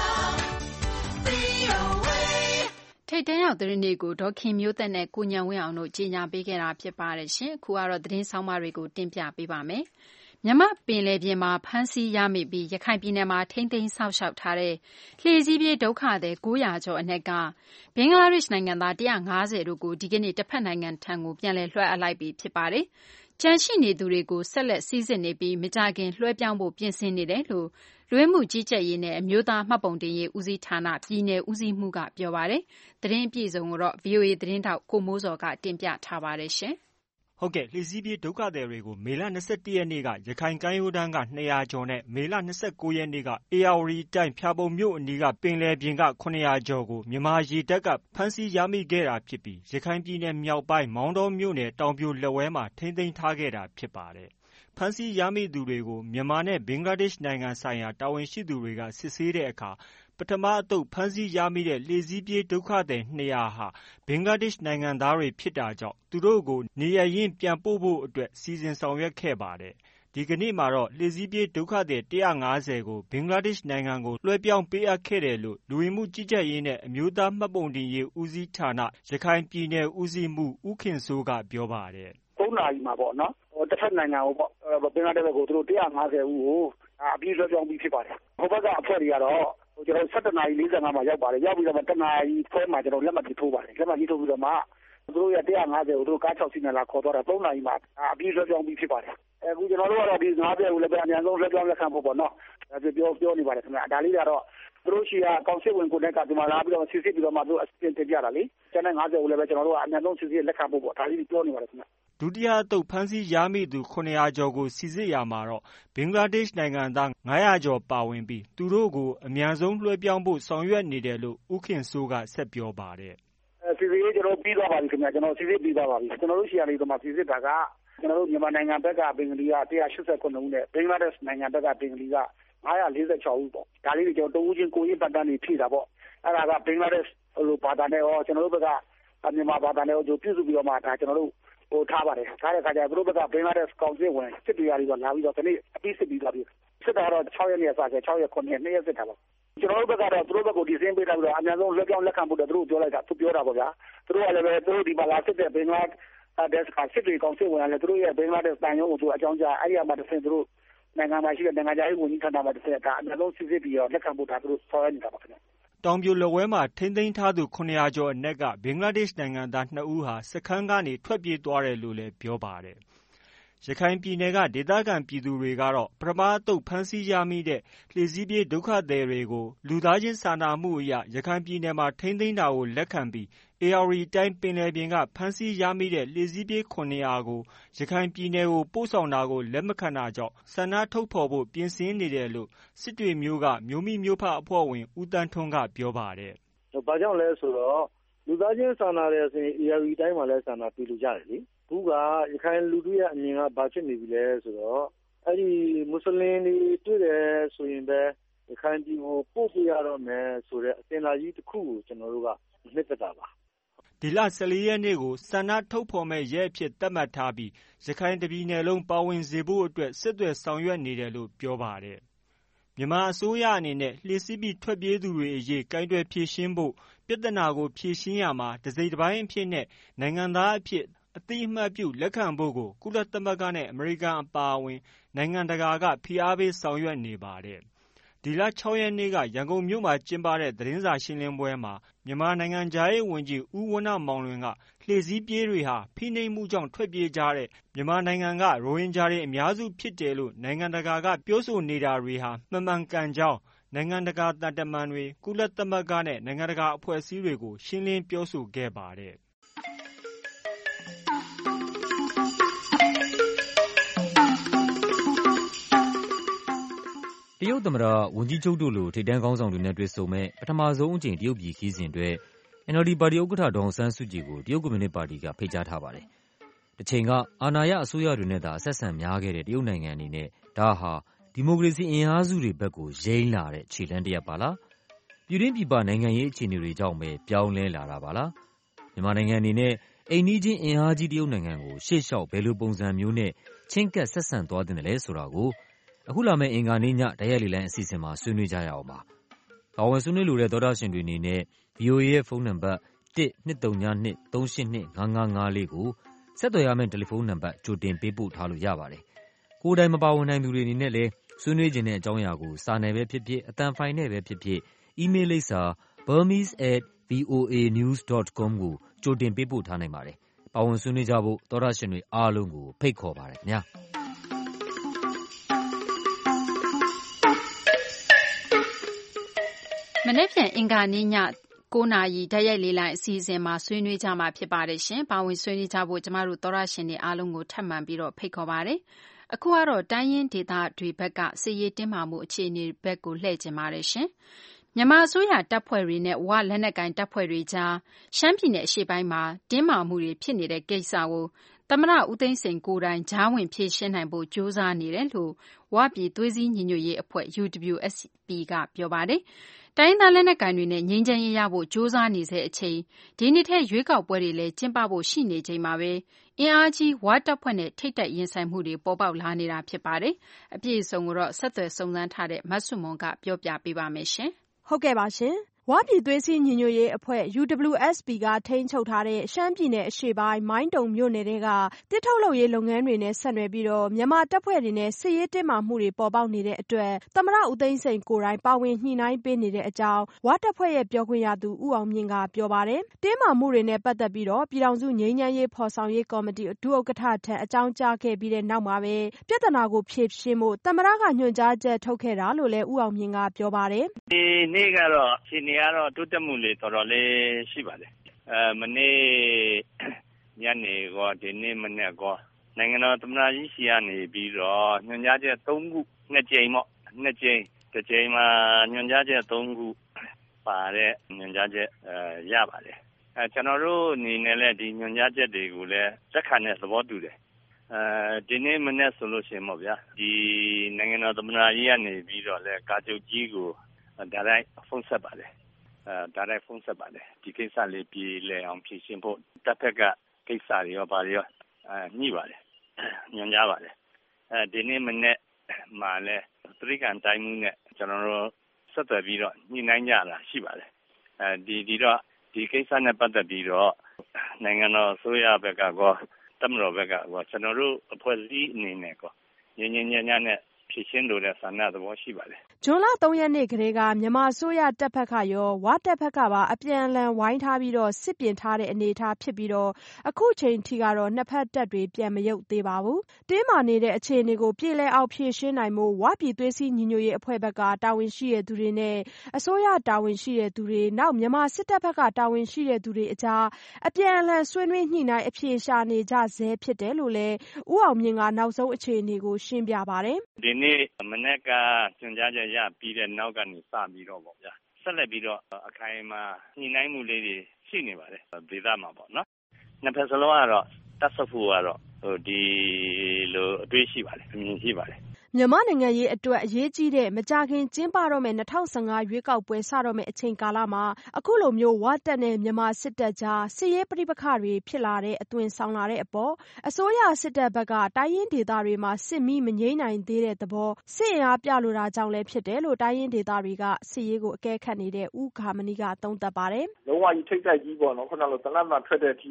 VOA. ထိပ်တန်းရောက်သတင်းတွေကိုဒေါခင်မျိုးသက်နဲ့ကိုညံဝင်းအောင်တို့ကြီးညာပေးခဲ့တာဖြစ်ပါတယ်ရှင်။အခုကတော့သတင်းဆောင်မတွေကိုတင်ပြပေးပါမယ်။မြန်မာပင်လယ်ပြင်မှာဖမ်းဆီးရမိပြီးရခိုင်ပြည်နယ်မှာထိန်းသိမ်းဆောက်ရှောက်ထားတဲ့လှေစည်းပြေးဒုက္ခသည်900ကျော်အနက်ကဘင်္ဂလားဒေ့ရှ်နိုင်ငံသား150တို့ကိုဒီကနေ့တစ်ဖက်နိုင်ငံထံကိုပြန်လည်လွှဲအပ်လိုက်ပြီဖြစ်ပါတယ်။ကြန့်ရှိနေသူတွေကိုဆက်လက်စီစစ်နေပြီးမကြခင်လွှဲပြောင်းဖို့ပြင်ဆင်နေတယ်လို့လူဝင်မှုကြီးကြပ်ရေးနဲ့အမျိုးသားမှတ်ပုံတင်ရေးဦးစီးဌာနပြည်နယ်ဦးစီးမှုကပြောပါတယ်။သတင်းအပြည့်အစုံကိုတော့ VOA သတင်းထောက်ကိုမိုးစော်ကတင်ပြထားပါတယ်ရှင်။ဟုတ်ကဲ့လှေစီးပြေးဒုက္ခသည်တွေကိုမေလ21ရက်နေ့ကရခိုင်ကမ်းရိုးတန်းက200ကျော်နဲ့မေလ29ရက်နေ့ကအေယာဝတီတိုင်းဖျာပုံမြို့အနီးကပင်လယ်ပြင်က900ကျော်ကိုမြန်မာရေတပ်ကဖမ်းဆီးရမိခဲ့တာဖြစ်ပြီးရခိုင်ပြည်နယ်မြောက်ပိုင်းမောင်တောမြို့နယ်တောင်ပြိုလက်ဝဲမှာထိန်းသိမ်းထားခဲ့တာဖြစ်ပါတယ်။ဖမ်းဆီးရမိသူတွေကိုမြန်မာနဲ့ဘင်္ဂလားဒေ့ရှ်နိုင်ငံဆိုင်ရာတာဝန်ရှိသူတွေကစစ်ဆေးတဲ့အခါပထမအသုတ်ဖမ်းဆီးရမိတဲ့လှေစီးပြေးဒုက္ခသည်200ဟာဘင်္ဂလားဒေ့ရှ်နိုင်ငံသားတွေဖြစ်တာကြောင့်သူတို့ကိုနေရပ်ရင်းပြန်ပို့ဖို့အတွက်စီစဉ်ဆောင်ရွက်ခဲ့ပါတယ်။ဒီကနေ့မှာတော့လှေစီးပြေးဒုက္ခသည်150ကိုဘင်္ဂလားဒေ့ရှ်နိုင်ငံကိုလွှဲပြောင်းပေးအပ်ခဲ့တယ်လို့လူဝင်မှုကြီးကြပ်ရေးနဲ့အမျိုးသားမှတ်ပုံတင်ရေးဦးစီးဌာနရခိုင်ပြည်နယ်ဦးစီးမှုဦးခင်စိုးကပြောပါတယ်။3နာရီမှာပေါ့နော်တစ်ဖက်နိုင်ငံကိုပေါ့ဘင်္ဂလားဒေ့ရှ်ကိုသူတို့150ဦးကိုအပြီးလွှဲပြောင်းပြီးဖြစ်ပါတယ်။ဟိုဘက်ကအဖွဲ့တွေကတော့ကျွန်တော်17:45မှာရောက်ပါတယ်။ရောက်ပြီးတော့မှ1နာရီခွဲမှာကျွန်တော်လက်မှတ်ထိုးပါတယ်။လက်မှတ်ထိုးပြီးတော့မှသူတို့ရ150ကိုသူတို့ကား6စီးနဲ့လာခေါ်သွားတာ3နာရီမှာအပြီးလွှဲပြောင်းပြီးဖြစ်ပါတယ်။အခုကျွန်တော်တို့ကတော့ဒီ50ကိုလည်းပဲအများဆုံးလွှဲပြောင်းလက်ခံဖို့ပေါ့နော်။ပြောနေပါတယ်ခင်ဗျာ။ဒါလေးကတော့သူတို့ရှိကကောင်စစ်ဝင်ကိုလည်းကဒီမှာလာပြီးတော့စစ်ပြီးတော့မှသူတို့အစင်တင်ပြတာလေ။ကျန်တဲ့50ကိုလည်းပဲကျွန်တော်တို့ကအများဆုံးစစ်လက်ခံဖို့ပေါ့ဒါလေးပြောနေပါတယ်ခင်ဗျာ။ဒုတိယအသုတ်ဖမ်းဆီးရမိသူ900ကျော်ကိုစီစစ်ရာမှာတော့ဘင်္ဂလားဒေ့ရှ်နိုင်ငံသား900ကျော်ပါဝင်ပြီးသူတို့ကိုအများဆုံးလွှဲပြောင်းဖို့ဆောင်ရွက်နေတယ်လို့ဦးခင်စိုးကဆက်ပြောပါတယ်။စီစစ်ရေးကျွန်တော်ပြီးသွားပါပြီခင်ဗျာကျွန်တော်စီစစ်ပြီးသွားပါပြီ။ကျွန်တော်တို့ရှိရနေတော့မှစီစစ်တာကကျွန်တော်တို့မြန်မာနိုင်ငံဘက်ကဘင်္ဂလီက189ဦးနဲ့ဘင်္ဂလားဒေ့ရှ်နိုင်ငံဘက်ကဘင်္ဂလီက946ဦးပေါ့။ဒါလေးတွေကျွန်တော်တူးချင်းကိုရင်းပတ်တန်းနေဖြည့်တာပေါ့။အဲ့ဒါကဘင်္ဂလားဒေ့ရှ်လိုဘာသာနဲ့ရောကျွန်တော်တို့ဘက်ကမြန်မာဘာသာနဲ့ရောပြုစုပြီးတော့မှဒါကျွန်တော်တို့ထားပါတယ်။ထားတဲ့ခါကျသူတို့ဘက်ကဘင်္ဂလားဒေ့ရှ်ကောင်စစ်ဝင်စစ်တရားတွေကလာပြီးတော့ဒီနေ့အပြီးစစ်ပြီးသွားပြီ။စစ်တာတော့6ရက်နေ့စခဲ့6ရက်9ရက်2ရက်စစ်တာပေါ့။ကျွန်တော်တို့ဘက်ကတော့သူတို့ဘက်ကိုဒီစင်းပေးထားပြီးတော့အများဆုံးလွှဲပြောင်းလက်ခံဖို့တော့သူတို့ပြောလိုက်တာသူပြောတာပေါ့ဗျာ။သူတို့ကလည်းပဲသူတို့ဒီမှာလာစစ်တဲ့ဘင်္ဂလားဒေ့ရှ်ကစစ်တွေကောင်စစ်ဝင်ကလည်းသူတို့ရဲ့ဘင်္ဂလားဒေ့ရှ်တန်ရုံးကိုသူအကြောင်းကြားအဲ့ဒီမှာတစ်ဆင့်သူတို့နိုင်ငံမှာရှိတဲ့နိုင်ငံခြားရေးဝန်ကြီးဌာနမှာတစ်ဆင့်ဒါအများဆုံးစစ်ပြီးတော့လက်ခံဖို့ဒါသူတို့ဆောင်ရွက်နေတာပါခင်ဗျ။တောင်ပြိုလက်ဝဲမှာထိန်းသိမ်းထားသူ900ကျော်အနက်ကဘင်္ဂလားဒေ့ရှ်နိုင်ငံသား2ဦးဟာစခန်းကနေထွက်ပြေးသွားတယ်လို့လည်းပြောပါတယ်။ရခိုင်ပြည်နယ်ကဒေသခံပြည်သူတွေကတော့ပထမအသုတ်ဖမ်းဆီးရမိတဲ့လှေစီးပြေးဒုက္ခသည်တွေကိုလူသားချင်းစာနာမှုအရရခိုင်ပြည်နယ်မှာထိန်းသိမ်းတာကိုလက်ခံပြီးအေယာဝတီတိုင်းပင်လယ်ပြင်ကဖမ်းဆီးရမိတဲ့လှေစီးပြေး900ကိုရခိုင်ပြည်နယ်ကိုပို့ဆောင်တာကိုလက်မခံတာကြောင့်ဆန္ဒထုတ်ဖော်ဖို့ပြင်ဆင်နေတယ်လို့စစ်တွေမျိုးကမျိုးမိမျိုးဖအဖွဲ့ဝင်ဦးတန်းထွန်းကပြောပါတယ်။ဘာကြောင့်လဲဆိုတော့လူသားချင်းစာနာတယ်ဆိုရင်အေယာဝတီတိုင်းမှာလည်းစာနာပေးလို့ရတယ်လေ။အခုကရခိုင်လူထုရဲ့အမြင်ကဘာဖြစ်နေပြီလဲဆိုတော့အဲ့ဒီမွတ်စလင်တွေတွေ့တယ်ဆိုရင်ပဲရခိုင်ပြည်ကိုပို့ပြရတော့မယ်ဆိုတဲ့အစင်လာကြီးတစ်ခုကိုကျွန်တော်တို့ကနှစ်သက်တာပါဒီလ14ရက်နေ့ကိုဆန္ဒထုတ်ဖော်မဲ့ရဲအဖြစ်သတ်မှတ်ထားပြီးရခိုင်တပြည်နယ်လုံးပါဝင်စေဖို့အတွက်စစ်သွေးဆောင်ရွက်နေတယ်လို့ပြောပါတယ်မြန်မာအစိုးရအနေနဲ့လှေစီးပြီးထွက်ပြေးသူတွေအရေးကိုင်တွယ်ဖြေရှင်းဖို့ပြဿနာကိုဖြေရှင်းရမှာတစိမ့်တစ်ပိုင်းအဖြစ်နဲ့နိုင်ငံသားအဖြစ်အတိအမှတ်ပြုလက်ခံဖို့ကိုကုလသမဂ္ဂနဲ့အမေရိကန်အပါအဝင်နိုင်ငံတကာကဖိအားပေးဆောင်ရွက်နေပါတယ်။ဒီလ6ရက်နေ့ကရန်ကုန်မြို့မှာကျင်းပတဲ့သတင်းစာရှင်းလင်းပွဲမှာမြန်မာနိုင်ငံခြားရေးဝန်ကြီးဦးဝဏ္ဏမောင်လွင်ကလှေစီးပြေးတွေဟာဖိနှိပ်မှုကြောင့်ထွက်ပြေးကြတဲ့မြန်မာနိုင်ငံကရိုဟင်ဂျာတွေအများစုဖြစ်တယ်လို့နိုင်ငံတကာကပြောဆိုနေတာတွေဟာမမှန်ကန်ကြောင်းနိုင်ငံတကာသံတမန်တွေ၊ကုလသမဂ္ဂနဲ့နိုင်ငံတကာအဖွဲ့အစည်းတွေကိုရှင်းလင်းပြောဆိုခဲ့ပါတယ်။တရုတ်သမ္မတ၊ဝန်ကြီးချုပ်တို့လိုထိပ်တန်းခေါင်းဆောင်တွေနဲ့တွေ့ဆုံမယ့်ပထမဆုံးအကြိမ်တရုတ်ပြည်ခရီးစဉ်အတွက် NLD ပါတီဥက္ကဋ္ဌဒေါ်အောင်ဆန်းစုကြည်ကိုတရုတ်ကွန်မြူနစ်ပါတီကဖိတ်ကြားထားပါတယ်။တချိန်ကအာဏာရအစိုးရတွေနဲ့သာအဆက်အဆံများခဲ့တဲ့တရုတ်နိုင်ငံအနေနဲ့ဒါဟာဒီမိုကရေစီအင်အားစုတွေဘက်ကိုယိမ်းလာတဲ့ခြေလှမ်းတစ်ရပ်ပါလား။ပြည်တွင်းပြည်ပနိုင်ငံရေးအခြေအနေတွေကြောင့်ပဲပြောင်းလဲလာတာပါလား။မြန်မာနိုင်ငံအနေနဲ့အိမ်နီးချင်းအင်အားကြီးတရုတ်နိုင်ငံကိုရှေ့လျှောက်ဘယ်လိုပုံစံမျိုးနဲ့ချဉ်းကပ်ဆက်ဆံသွားသင့်တယ်လဲဆိုတာကိုအခုလာမယ့်အင်္ဂါနေ့ညတိုက်ရိုက်လေလံအစီအစဉ်မှာဆွေးနွေးကြရအောင်ပါ။ပါဝင်ဆွေးနွေးလိုတဲ့သောတရှင်တွေအနေနဲ့ VOA ရဲ့ဖုန်းနံပါတ်1-202-382-5554ကိုဆက်သွယ်ရမယ့်တယ်လီဖုန်းနံပါတ်ကြိုတင်ပေးပို့ထားလို့ရပါတယ်။ကိုယ်တိုင်မပါဝင်နိုင်သူတွေအနေနဲ့လည်းဆွေးနွေးချင်တဲ့အကြောင်းအရာကိုစာနယ်ပဲဖြစ်ဖြစ်အသံဖိုင်နဲ့ပဲဖြစ်ဖြစ်အီးမေးလ်လိပ်စာ burmese@voanews.com ကိုကြိုတင်ပေးပို့ထားနိုင်ပါတယ်။ပါဝင်ဆွေးနွေးကြဖို့သောတရှင်တွေအားလုံးကိုဖိတ်ခေါ်ပါတယ်ခင်ဗျာ။မနေ့ဖြန်အင်္ဂါနေ့ည9 နာရီတိုက်ရိုက်လေလံအစီအစဉ်မှာဆွေးနွေးကြမှာဖြစ်ပါတယ်ရှင်။ပါဝင်ဆွေးနွေးကြဖို့ကျမတို့သောတရှင်တွေအားလုံးကိုထပ်မံပြီးတော့ဖိတ်ခေါ်ပါတယ်။အခုကတော့တိုင်းရင်းဒေသတွေဘက်ကစစ်ရေးတင်းမာမှုအခြေအနေဘက်ကိုလှည့်ကျင်ပါတယ်ရှင်။မြန်မာအစိုးရတပ်ဖွဲ့တွေနဲ့ဝလက်နက်ကိုင်တပ်ဖွဲ့တွေကြားရှမ်းပြည်နယ်အရှေ့ပိုင်းမှာတင်းမာမှုတွေဖြစ်နေတဲ့ကိစ္စကိုသမ္မတဦးသိန်းစိန်ကိုယ်တိုင်ကြားဝင်ဖြေရှင်းနိုင်ဖို့ကြိုးစားနေတယ်လို့ဝပြည်သွေးစည်းညီညွတ်ရေးအဖွဲ့ UWSP ကပြောပါတယ်။တိုင်းရင်းသားလက်နက်ကိုင်တွေနဲ့ငြိမ်းချမ်းရေးရဖို့ကြိုးစားနေတဲ့အချိန်ဒီနှစ်ထဲရွေးကောက်ပွဲတွေလည်းကျင်းပဖို့ရှိနေချိန်မှာပဲအင်အားကြီးဝတပ်ဖွဲ့နဲ့ထိပ်တိုက်ရင်ဆိုင်မှုတွေပေါ်ပေါက်လာနေတာဖြစ်ပါတယ်။အပြည့်အစုံကိုတော့ဆက်သွယ်စုံစမ်းထားတဲ့မဆုမွန်ကပြောပြပေးပါမယ်ရှင်။ဟုတ်ကဲ့ပါရှင်။ဝပြည်သွေးစည်းညီညွတ်ရေးအဖွဲ့ UWSP ကထိန်းချုပ်ထားတဲ့ရှမ်းပြည်နယ်အရှေ့ပိုင်းမိုင်းတုံမြို့နယ်ထဲကတစ်ထုတ်လုပ်ရေးလုပ်ငန်းတွေနဲ့ဆက်နွယ်ပြီးမြန်မာတပ်ဖွဲ့တွေနဲ့စစ်ရေးတင်းမာမှုတွေပေါ်ပေါက်နေတဲ့အတွက်သမ္မတဦးသိန်းစိန်ကိုယ်တိုင်ပါဝင်ညှိနှိုင်းပေးနေတဲ့အကြောင်းဝတပ်ဖွဲ့ရဲ့ပြောခွင့်ရသူဦးအောင်မြင့်ကပြောပါတယ်။တင်းမာမှုတွေနဲ့ပတ်သက်ပြီးပြည်ထောင်စုငြိမ်းချမ်းရေးဖော်ဆောင်ရေးကော်မတီဒုဥက္ကဋ္ဌထံအကြောင်းကြားခဲ့ပြီးတဲ့နောက်မှာပဲပြဿနာကိုဖြေရှင်းဖို့သမ္မတကညွှန်ကြားချက်ထုတ်ခဲ့တာလို့လည်းဦးအောင်မြင့်ကပြောပါတယ်။ဒီနေ့ကတော့ရှင်နေကတော့တိုးတက်မှုလေးတော်တော်လေးရှိပါတယ်။မနေ့ညနေကောဒီနေ့မနေ့ကောနိုင်ငံတော်သမ္မတကြီးစီကနေပြီးတော့ညွှန်ကြားချက်3ခုနှစ်ကြိမ်ပေါ့နှစ်ကြိမ်တစ်ကြိမ်မှာညွှန်ကြားချက်3ခုပါတဲ့ညွှန်ကြားချက်ရပါတယ်။ကျွန်တော်တို့အနေနဲ့လည်းဒီညွှန်ကြားချက်တွေကိုလည်းသက်ခံတဲ့သဘောတူတယ်။ဒီနေ့မနေ့ဆိုလို့ရှိရင်ပေါ့ဗျာဒီနိုင်ငံတော်သမ္မတကြီးကနေပြီးတော့လည်းကာချုပ်ကြီးကိုဒါလိုက်ဖုန်းဆက်ပါတယ်ဒါလိုက်ဖုန်းဆက်ပါတယ်ဒီကိစ္စလေးပြည်လည်အောင်ဖြေရှင်းဖို့တပ်ဖက်ကကိစ္စတွေရောပါရောညှိပါတယ်ညွှန်ကြားပါတယ်ဒီနေ့မနေ့မှာလည်းသတိကန်တိုင်းမှုနဲ့ကျွန်တော်တို့ဆက်သွယ်ပြီးတော့ညှိနှိုင်းကြတာရှိပါတယ်ဒီတော့ဒီကိစ္စနဲ့ပတ်သက်ပြီးတော့နိုင်ငံတော်အစိုးရဘက်ကကောတပ်မတော်ဘက်ကကောကျွန်တော်တို့အဖွဲ့အစည်းအနေနဲ့ကောညဉ့်နဲ့ဖြည့်ရှင်းလိုတဲ့ဆန္ဒသဘောရှိပါတယ်။ဇွန်လ3ရက်နေ့ကတည်းကမြန်မာအစိုးရတပ်ဖက်ကရောဝတပ်ဖက်ကပါအပြန်အလှန်ဝိုင်းထားပြီးစစ်ပြင်ထားတဲ့အနေအထားဖြစ်ပြီးအခုချိန်ထိကတော့နှစ်ဖက်တပ်တွေပြန်မရုပ်သေးပါဘူး။တင်းမာနေတဲ့အခြေအနေကိုပြေလည်အောင်ဖြေရှင်းနိုင်ဖို့ဝပြည်သွေးစည်းညီညွတ်ရေးအဖွဲ့ဘက်ကတာဝန်ရှိတဲ့သူတွေနဲ့အစိုးရတာဝန်ရှိတဲ့သူတွေနောက်မြန်မာစစ်တပ်ဘက်ကတာဝန်ရှိတဲ့သူတွေအကြားအပြန်အလှန်ဆွေးနွေးညှိနှိုင်းအဖြေရှာနေကြဆဲဖြစ်တယ်လို့လည်းဦးအောင်မြင့်ကနောက်ဆုံးအခြေအနေကိုရှင်းပြပါတယ်။ဒီနေ့မနေ့ကညွှန်ကြားချက်ရပြီးတဲ့နောက်ကနေစပြီးတော့ပေါ့ဗျာဆက်လက်ပြီးတော့အခိုင်အမာညှိနှိုင်းမှုလေးတွေရှိနေပါတယ်ဒေသမှာပေါ့နော်နှစ်ဖက်စလုံးကတော့တပ်ဆုပ်ဖို့ကတော့ဒီလိုအတွေ့ရှိပါတယ်အမြင်ရှိပါတယ်မြန်မာနိုင်ငံရေးအတွက်အရေးကြီးတဲ့မကြာခင်ကျင်းပတော့မယ့်2015ရွေးကောက်ပွဲစတော့မယ့်အချိန်ကာလမှာအခုလိုမျိုးဝတပ်နဲ့မြန်မာစစ်တပ်ကြားစစ်ရေးပဋိပက္ခတွေဖြစ်လာတဲ့အသွင်ဆောင်လာတဲ့အပေါ်အစိုးရစစ်တပ်ဘက်ကတိုင်းရင်းဒေသတွေမှာစစ်မီးမငြိမ်းနိုင်သေးတဲ့သဘောစစ်အင်အားပြလိုတာကြောင့်လည်းဖြစ်တယ်လို့တိုင်းရင်းဒေသတွေကစစ်ရေးကိုအကဲခတ်နေတဲ့ဦးခါမနီကသုံးသပ်ပါတယ်လုံးဝကြီးထိတ်တိုက်ကြီးပေါ့နော်ခုနကလိုသနတ်မှထွက်တဲ့အထိတော့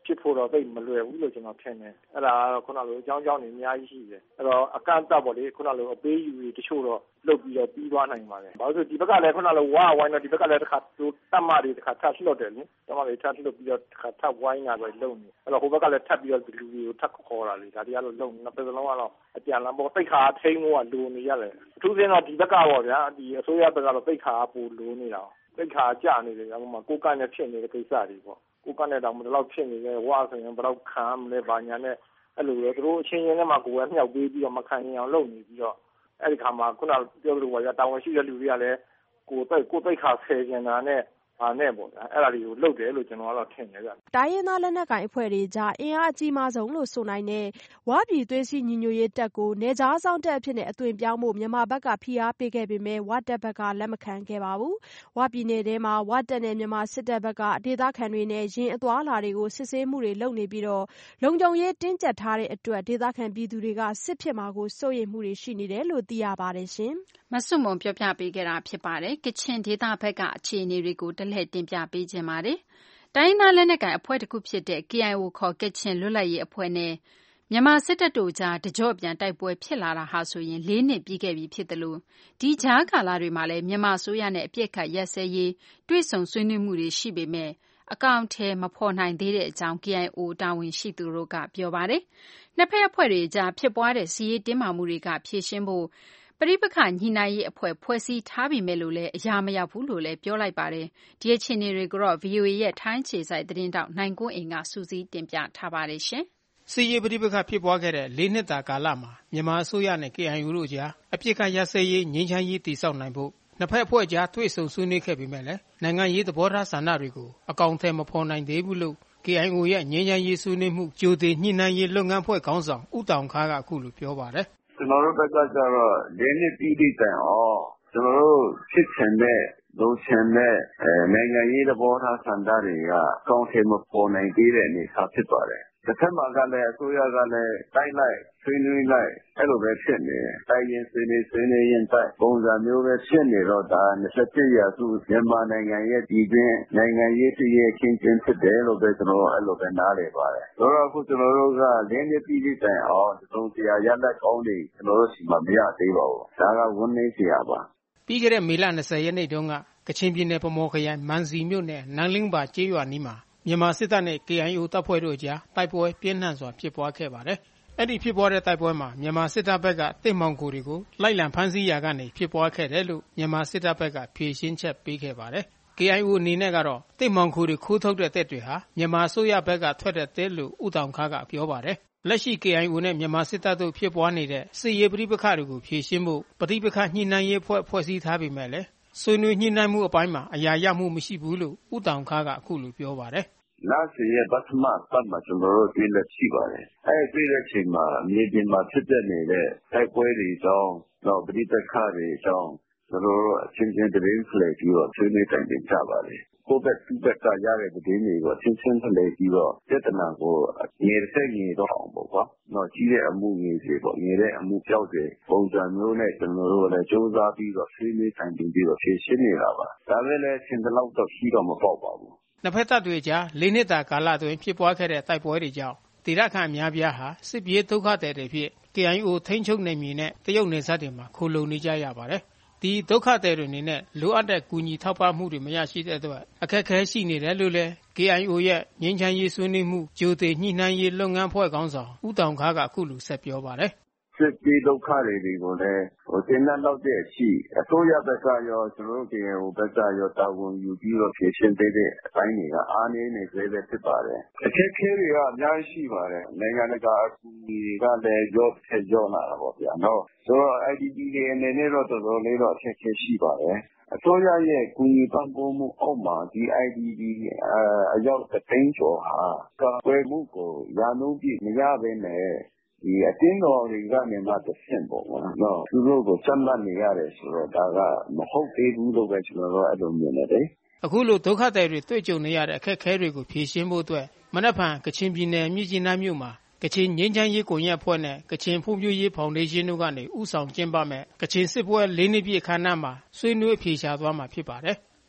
ဖြစ်ဖို့တော့သိမလွယ်ဘူးလို့ကျွန်တော်ထင်တယ်အဲ့ဒါကတော့ခုနလိုအကြောင်းကြောင်းတွေအများကြီးရှိတယ်အဲ့တော့အကန့်အသတ်ပေါ့လေခုနလိုအပေးယူတွေတချို့တော့လုပ်ပြီးတော့ပြီးသွားနိုင်ပါတယ်ဘာလို့ဆိုဒီဘက်ကလည်းခုနလိုဝါဝိုင်းတော့ဒီဘက်ကလည်းတစ်ခါသူတတ်မှတွေတစ်ခါထပ်လှုပ်တယ်လေတတ်မှတွေထပ်လှုပ်ပြီးတော့တစ်ခါထပ်ဝိုင်းလာပဲလုပ်နေအဲ့တော့ဟိုဘက်ကလည်းထပ်ပြီးတော့လူတွေကိုထပ်ခေါ်တာလေဒါတရားလို့လုပ်နှစ်ပတ်စလုံးကတော့အပြန်လမ်းပေါ်တိတ်ခါထိန်းဖို့ကလိုနေရတယ်အထူးသဖြင့်တော့ဒီဘက်ကပေါ့ဗျာဒီအစိုးရဘက်ကတော့တိတ်ခါပိုလိုနေတာတိတ်ခါကြနေတယ်ဟိုမှာကိုကန့်နဲ့ဖြစ်နေတဲ့ကိစ္စတွေပေါ့ကိုကနဲ့တောင်ဘယ်လောက်ဖြစ်နေလဲဝါဆိုရင်ဘယ်လောက်ခံမလဲဘာညာနဲ့အဲ့လိုလေသူတို့အချင်းချင်းနဲ့မှကိုယ်ကမြောက်ပေးပြီးတော့မခံရင်အောင်လုပ်နေပြီးတော့အဲ့ဒီခါမှာခုနပြောလို့ပါရတာဝန်ရှိတဲ့လူတွေကလည်းကိုယ်တိတ်ခါဆယ်ကျင်တာနဲ့ဘာနဲ့ပေါ့အဲ့ဒါတွေကိုလုပ်တယ်လို့ကျွန်တော်ကတော့ထင်တယ်ဗျတိုင်းရင်းသားလက်နက်ကိုင်အဖွဲ့တွေကြားအင်အားအကြီးမားဆုံးလို့ဆိုနိုင်တဲ့ဝပြည်သွေးစည်းညီညွတ်ရေးတပ်ကိုနေကြားစောင့်တပ်အဖြစ်နဲ့အသွင်ပြောင်းဖို့မြန်မာဘက်ကဖိအားပေးခဲ့ပေမဲ့ဝတပ်ဘက်ကလက်မခံခဲ့ပါဘူးဝပြည်နယ်ထဲမှာဝတပ်နဲ့မြန်မာစစ်တပ်ဘက်ကဒေသခံတွေနဲ့ရင်အသွားအလာတွေကိုစစ်ဆေးမှုတွေလုပ်နေပြီးတော့လုံခြုံရေးတင်းကျပ်ထားတဲ့အတွက်ဒေသခံပြည်သူတွေကစစ်ဖြစ်မှာကိုစိုးရိမ်မှုတွေရှိနေတယ်လို့သိရပါတယ်ရှင်မဆုမွန်ပြောပြပေးခဲ့တာဖြစ်ပါတယ်ကချင်ဒေသဘက်ကအခြေအနေတွေကိုတလှည့်တင်ပြပေးခြင်းပါတယ်တိုင်းသားလက်နက်ကိုင်အဖွဲ့တစ်ခုဖြစ်တဲ့ KIO ခေါ်ကချင်လွတ်လပ်ရေးအဖွဲ့နဲ့မြန်မာစစ်တပ်တို့ကြားတကြော့ပြန်တိုက်ပွဲဖြစ်လာတာဟာဆိုရင်4နှစ်ပြီးခဲ့ပြီဖြစ်တယ်လို့ဒီကြားကာလတွေမှာလည်းမြန်မာအစိုးရနဲ့အပြစ်ခတ်ရက်စဲရေးတွေ့ဆုံဆွေးနွေးမှုတွေရှိပေမဲ့အကောင့်ထဲမဖော်နိုင်သေးတဲ့အကြောင်း KIO တာဝန်ရှိသူတို့ကပြောပါတယ်နှစ်ဖက်အဖွဲ့တွေကြားဖြစ်ပွားတဲ့စီးရေးတင်းမာမှုတွေကဖြေရှင်းဖို့ပရိပခညှိနှိုင်းရေးအဖွဲ့ဖွဲ့စည်းထားပြီမဲ့လို့လည်းအရာမရောက်ဘူးလို့လည်းပြောလိုက်ပါတယ်ဒီအခြေအနေတွေကိုတော့ VOA ရဲ့ထိုင်းခြေစိုက်သတင်းတောက်နိုင်ကွန်းအိမ်ကစူးစီးတင်ပြထားပါတယ်ရှင်စီရေးပရိပခဖြစ်ပွားခဲ့တဲ့၄နှစ်တာကာလမှာမြန်မာအစိုးရနဲ့ KIO တို့ကြားအပြစ်ကရပ်စဲရေးငြိမ်းချမ်းရေးတည်ဆောက်နိုင်ဖို့နှစ်ဖက်အဖွဲ့ကြားတွေ့ဆုံဆွေးနွေးခဲ့ပေမဲ့လည်းနိုင်ငံရေးသဘောထားဆန္ဒတွေကိုအကောင့်ထဲမဖော်နိုင်သေးဘူးလို့ KIO ရဲ့ငြိမ်းချမ်းရေးဆွေးနွေးမှုကြိုတင်ညှိနှိုင်းရေးလုပ်ငန်းဖွဲ့ခေါင်းဆောင်ဦးတောင်ခါကအခုလိုပြောပါတယ်ကျွန်တော်တို့ဘက်ကကျတော့၄နှစ်ပြီးတဲ့တိုင်အောင်ကျွန်တော်တို့ဖြစ်ချင်တဲ့လုံချင်တဲ့နိုင်ငံရေးသဘောထားဆန္ဒတွေကအကောင့်ထဲမပေါ်နိုင်သေးတဲ့အနေအထားဖြစ်ပါတယ်တစ်ခါမှကလည်းအစိုးရကလည်းတိုက်လိုက်ဆွေးနွေးလိုက်အဲ့လိုပဲဖြစ်နေတိုက်ရင်ဆွေးနွေးရင်တိုက်ပုံစံမျိုးပဲဖြစ်နေတော့ဒါ27ရာစုမြန်မာနိုင်ငံရဲ့ဒီတွင်နိုင်ငံရေးတည်ရဲ့ချင်းချင်းဖြစ်တယ်လို့ပဲကျွန်တော်အဲ့လိုပဲနားလည်ပါတယ်ဆိုတော့အခုကျွန်တော်တို့ကလင်းနေပြီးတဲ့တိုင်အောင်သုံးတရားရလက်ကောင်းတွေကျွန်တော်တို့စီမှာမရသေးပါဘူးဒါကဝန်နေစရာပါပြီးခဲ့တဲ့မေလ20ရက်နေ့တုန်းကကချင်ပြည်နယ်ဗမော်ခရိုင်မန်စီမြို့နယ်နန်းလင်းပါကျေးရွာနီးမှာမြန်မာစစ်တပ်နဲ့ KIO တပ်ဖွဲ့တို့ကြားတိုက်ပွဲပြင်းထန်စွာဖြစ်ပွားခဲ့ပါတယ်။အဲ့ဒီဖြစ်ပွားတဲ့တိုက်ပွဲမှာမြန်မာစစ်တပ်ဘက်ကတစ်မောင်ကိုတွေကိုလိုက်လံဖမ်းဆီးရာကနေဖြစ်ပွားခဲ့တယ်လို့မြန်မာစစ်တပ်ဘက်ကဖြေရှင်းချက်ပေးခဲ့ပါတယ်။ KIO အနေနဲ့ကတော့တစ်မောင်ကိုတွေခိုးထုတ်တဲ့တပ်တွေဟာမြန်မာအစိုးရဘက်ကထွက်တဲ့တပ်လို့ဦးတောင်ခါကပြောပါတယ်။လက်ရှိ KIO နဲ့မြန်မာစစ်တပ်တို့ဖြစ်ပွားနေတဲ့စစ်ရေးပဋိပက္ခတွေကိုဖြေရှင်းဖို့ပဋိပက္ခညှိနှိုင်းရေးဖွဲ့စည်းထားပေမဲ့လည်းဆွေးနွေးညှိနှိုင်းမှုအပိုင်းမှာအရာရမှုမရှိဘူးလို့ဦးတောင်ခါကအခုလိုပြောပါတယ်လမ်းစီရဲ့ပထမပတ်မှာကျွန်တော်တို့တွေ့လက်ရှိပါတယ်အဲဒီတွေ့တဲ့ချိန်မှာမြေပြင်မှာဖြစ်တဲ့နေတဲ့တိုက်ပွဲတွေကြောင့်တော့ပဋိပက္ခတွေကြောင့်ကျွန်တော်တို့အချင်းချင်းတရင်ဖလှယ်ပြီးတော့ဆွေးနွေးတိုင်ပင်ကြပါတယ်ကိုယ့်ဘက်သူ့ဘက်ကရတဲ့သတင်းတွေကိုအချင်းချင်းဖလှယ်ပြီးတော့ပြဿနာကိုငြိမ်တော့အောင်ပေါ့ကွာတော့ကြီးတဲ့အမှုငြိမ်စေပေါ့ငြိမ်တဲ့အမှုကြောက်တဲ့ပုံစံမျိုးနဲ့ကျွန်တော်တို့လည်းစူးစမ်းပြီးတော့ဆွေးနွေးတိုင်ပင်ပြီးတော့ဖြေရှင်းနေတာပါဒါပဲလည်းသင်တလောက်တော့ရှိတော့မပေါ့ပါဘူးနှစ်ဖက်တပ်တွေကြား၄နှစ်တာကာလအတွင်းဖြစ်ပွားခဲ့တဲ့တိုက်ပွဲတွေကြောင့်ဒေသခံအများပြားဟာစစ်ပြေးဒုက္ခသည်တွေဖြစ် KIO ထိန်းချုပ်နယ်မြေနဲ့တရုတ်နယ်စပ်တွေမှာခိုလုံနေကြရပါတယ်။ဒီဒုက္ခသည်တွေအနေနဲ့လိုအပ်တဲ့ကူညီထောက်ပံ့မှုတွေမရရှိတဲ့အတွက်အခက်အခဲရှိနေတယ်လို့လည်း KIO ရဲ့ငြိမ်းချမ်းရေးဆွေးနွေးမှုကြိုတင်ညှိနှိုင်းရေးလုပ်ငန်းဖွဲ့ခေါင်းဆောင်ဦးတောင်ခါကအခုလိုဆက်ပြောပါတယ်စစ်ပြေးဒုက္ခတွေကိုလည်းတင်နှံ့လောက်တဲ့အရှိအစိုးရဘက်ကရောကျွန်တော်တို့ KIO ဘက်ကရောတာဝန်ယူပြီးတော့ဖြည့်ရှင်းပေးတဲ့အပိုင်းတွေကအားနည်းနေသေးတယ်ဖြစ်ပါတယ်အခက်အခဲတွေကအများကြီးရှိပါတယ်နိုင်ငံတကာအကူအညီတွေကလည်းရောလာတာပေါ့ဗျာနော်ဆိုတော့ IDP တွေအနေနဲ့တော့တော်တော်လေးတော့အခက်အခဲရှိပါတယ်အစိုးရရဲ့ကူညီပံ့ပိုးမှုအောက်မှာဒီ IDP အရောက်သိန်းကျော်ဟာကာကွယ်မှုကိုရာနှုန်းပြည့်မရဘဲနဲ့ဒီအတင်းတော်တွေကနေမှတစ်ဆင့်ပေါ့နော်သူတို့ကိုစမ်းသပ်နေရတယ်ဆိုတော့ဒါကမဟုတ်သေးဘူးလို့ပဲကျွန်တော်တို့အဲ့လိုမြင်တယ်အခုလိုဒုက္ခသည်တွေတွေ့ကြုံနေရတဲ့အခက်အခဲတွေကိုဖြေရှင်းဖို့အတွက်မနက်ဖြန်ကချင်ပြည်နယ်မြစ်ကြီးနားမြို့မှာကချင်ငြိမ်းချမ်းရေးကွန်ရက်အဖွဲ့နဲ့ကချင်ဖွံ့ဖြိုးရေးဖောင်ဒေးရှင်းတို့ကနေဥဆောင်ကျင်းပမဲ့ကချင်စစ်ပွဲ၄နှစ်ပြည့်အခမ်းအနားမှာဆွေးနွေးအဖြေရှာသွားမှာဖြစ်ပါတယ်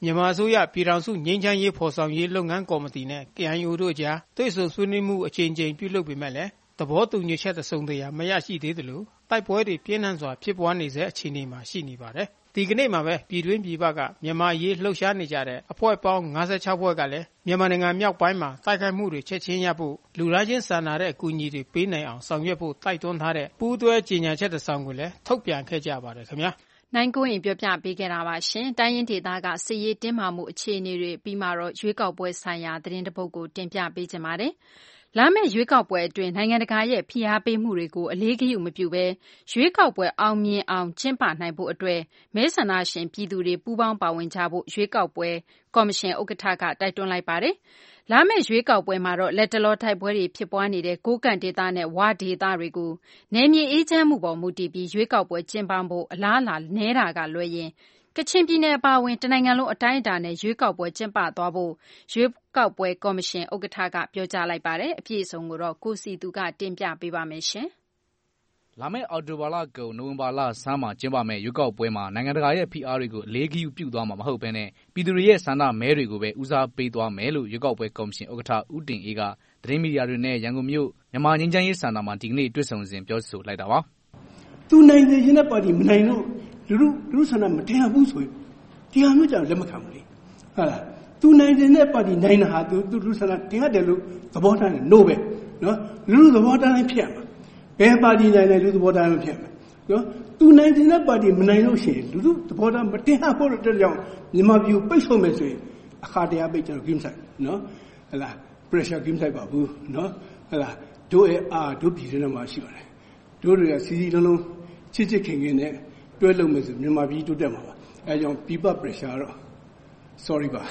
မြန်မာအစိုးရပြည်ထောင်စုငြိမ်းချမ်းရေးဖော်ဆောင်ရေးလုပ်ငန်းကော်မတီနဲ့ KIO တို့ကြားတွေ့ဆုံဆွေးနွေးမှုအကြိမ်ကြိမ်ပြုလုပ်ပေမဲ့လည်းသဘောတူညီချက်တစ်စုံတရာမရရှိသေးသလိုတိုက်ပွဲတွေပြင်းထန်စွာဖြစ်ပွားနေစေအခြေအနေမှာရှိနေပါတယ်။ဒီကနေ့မှာပဲပြည်တွင်းပြည်ပကမြန်မာရေးလှုပ်ရှားနေကြတဲ့အဖွဲ့ပေါင်း56ဖွဲ့ကလည်းမြန်မာနိုင်ငံမြောက်ပိုင်းမှာတိုက်ခိုက်မှုတွေချက်ချင်းရပ်ဖို့လူသားချင်းစာနာတဲ့အကူအညီတွေပေးနိုင်အောင်ဆောင်ရွက်ဖို့တိုက်တွန်းထားတဲ့ပူးတွဲကြေညာချက်တစ်စောင်ကိုလည်းထုတ်ပြန်ခဲ့ကြပါတယ်ခင်ဗျာ။နိုင်ကိုရင်ပြောပြပေးခဲ့တာပါရှင်။တိုင်းရင်းဒေသကစစ်ရေးတင်းမာမှုအခြေအနေတွေပြီးမှတော့ရွေးကောက်ပွဲဆိုင်ရာသတင်းတစ်ပုဒ်ကိုတင်ပြပေးကြပါမယ်။လာမယ့်ရွေးကောက်ပွဲအတွင်းနိုင်ငံတကာရဲ့ဖိအားပေးမှုတွေကိုအလေးဂရုမပြုဘဲရွေးကောက်ပွဲအောင်မြင်အောင်ကျင်းပနိုင်ဖို့အတွက်မဲဆန္ဒရှင်ပြည်သူတွေပူးပေါင်းပါဝင်ကြဖို့ရွေးကောက်ပွဲကော်မရှင်ဥက္ကဋ္ဌကတိုက်တွန်းလိုက်ပါတယ်။လာမယ့်ရွေးကောက်ပွဲမှာတော့လက်တလောတိုက်ပွဲတွေဖြစ်ပွားနေတဲ့ကိုးကန့်ဒေသနဲ့ဝါဒေသတွေကိုနယ်မြေအေးချမ်းမှုပေါ်မူတည်ပြီးရွေးကောက်ပွဲကျင်းပဖို့အလားအလာနည်းတာကလွဲရင်ကချင်ပြည်နယ်အပါအဝင်တနိုင်ငံလုံးအတိုင်းအတာနဲ့ရွေးကောက်ပွဲကျင်းပသွားဖို့ရွေးကောက်ပွဲကော်မရှင်ဥက္ကဋ္ဌကပြောကြားလိုက်ပါတယ်။အပြည့်အစုံကိုတော့ကိုစီသူကတင်ပြပေးပါမယ်ရှင်။လာမယ့်အောက်တိုဘာလကုန်နိုဝင်ဘာလဆန်းမှာကျင်းပမယ့်ရွေးကောက်ပွဲမှာနိုင်ငံတကာရဲ့ဖိအားတွေကိုအလေးဂရုပြုသွားမှာမဟုတ်ဘဲနဲ့ပြည်သူတွေရဲ့ဆန္ဒမဲတွေကိုပဲဦးစားပေးသွားမယ်လို့ရွေးကောက်ပွဲကော်မရှင်ဥက္ကဋ္ဌဦးတင်အေးကသတင်းမီဒီယာတွေနဲ့ရန်ကုန်မြို့မြန်မာငြိမ်းချမ်းရေးစင်တာမှာဒီကနေ့တွေ့ဆုံစဉ်ပြောဆိုလိုက်တာပါ။သူနိုင်တဲ့ရင်တဲ့ပါတီမနိုင်လို့လူဆန္ဒမတင်ဘူးဆိုရင်ဒီဟာမျိုးကြောင့်လက်မခံဘူးလေ။ဟုတ်လား။သူနိုင်တဲ့ပါတီနိုင်တာဟာသူလူဆန္ဒတင်ရတယ်လို့သဘောထားတယ် no ပဲနော်။လူသဘောထားတိုင်းဖြစ်ရမှာ။ဘယ်ပါတီနိုင်တယ်လူသဘောထားတိုင်းဖြစ်မှာ။နော်။သူနိုင်တဲ့ပါတီမနိုင်လို့ရှိရင်လူသဘောထားမတင်ဖို့တဲ့ကြောင့်မြန်မာပြည်ပိတ်ဆို့မယ်ဆိုရင်အခါတရားပိတ်ကျွန်တော် game site နော်။ဟုတ်လား pressure game site ပါဘူးနော်။ဟုတ်လား။တို့ရဲ့တို့ပြည်ထဲမှာရှိပါတယ်။တို့တွေကစီစီလုံးလုံးချစ်ခင်နဲ့တွဲလုံးမယ်ဆိုမြန်မာပြည်တိုးတက်မှာပါအဲကြောင့်ပြပ pressure တော့ sorry ပါ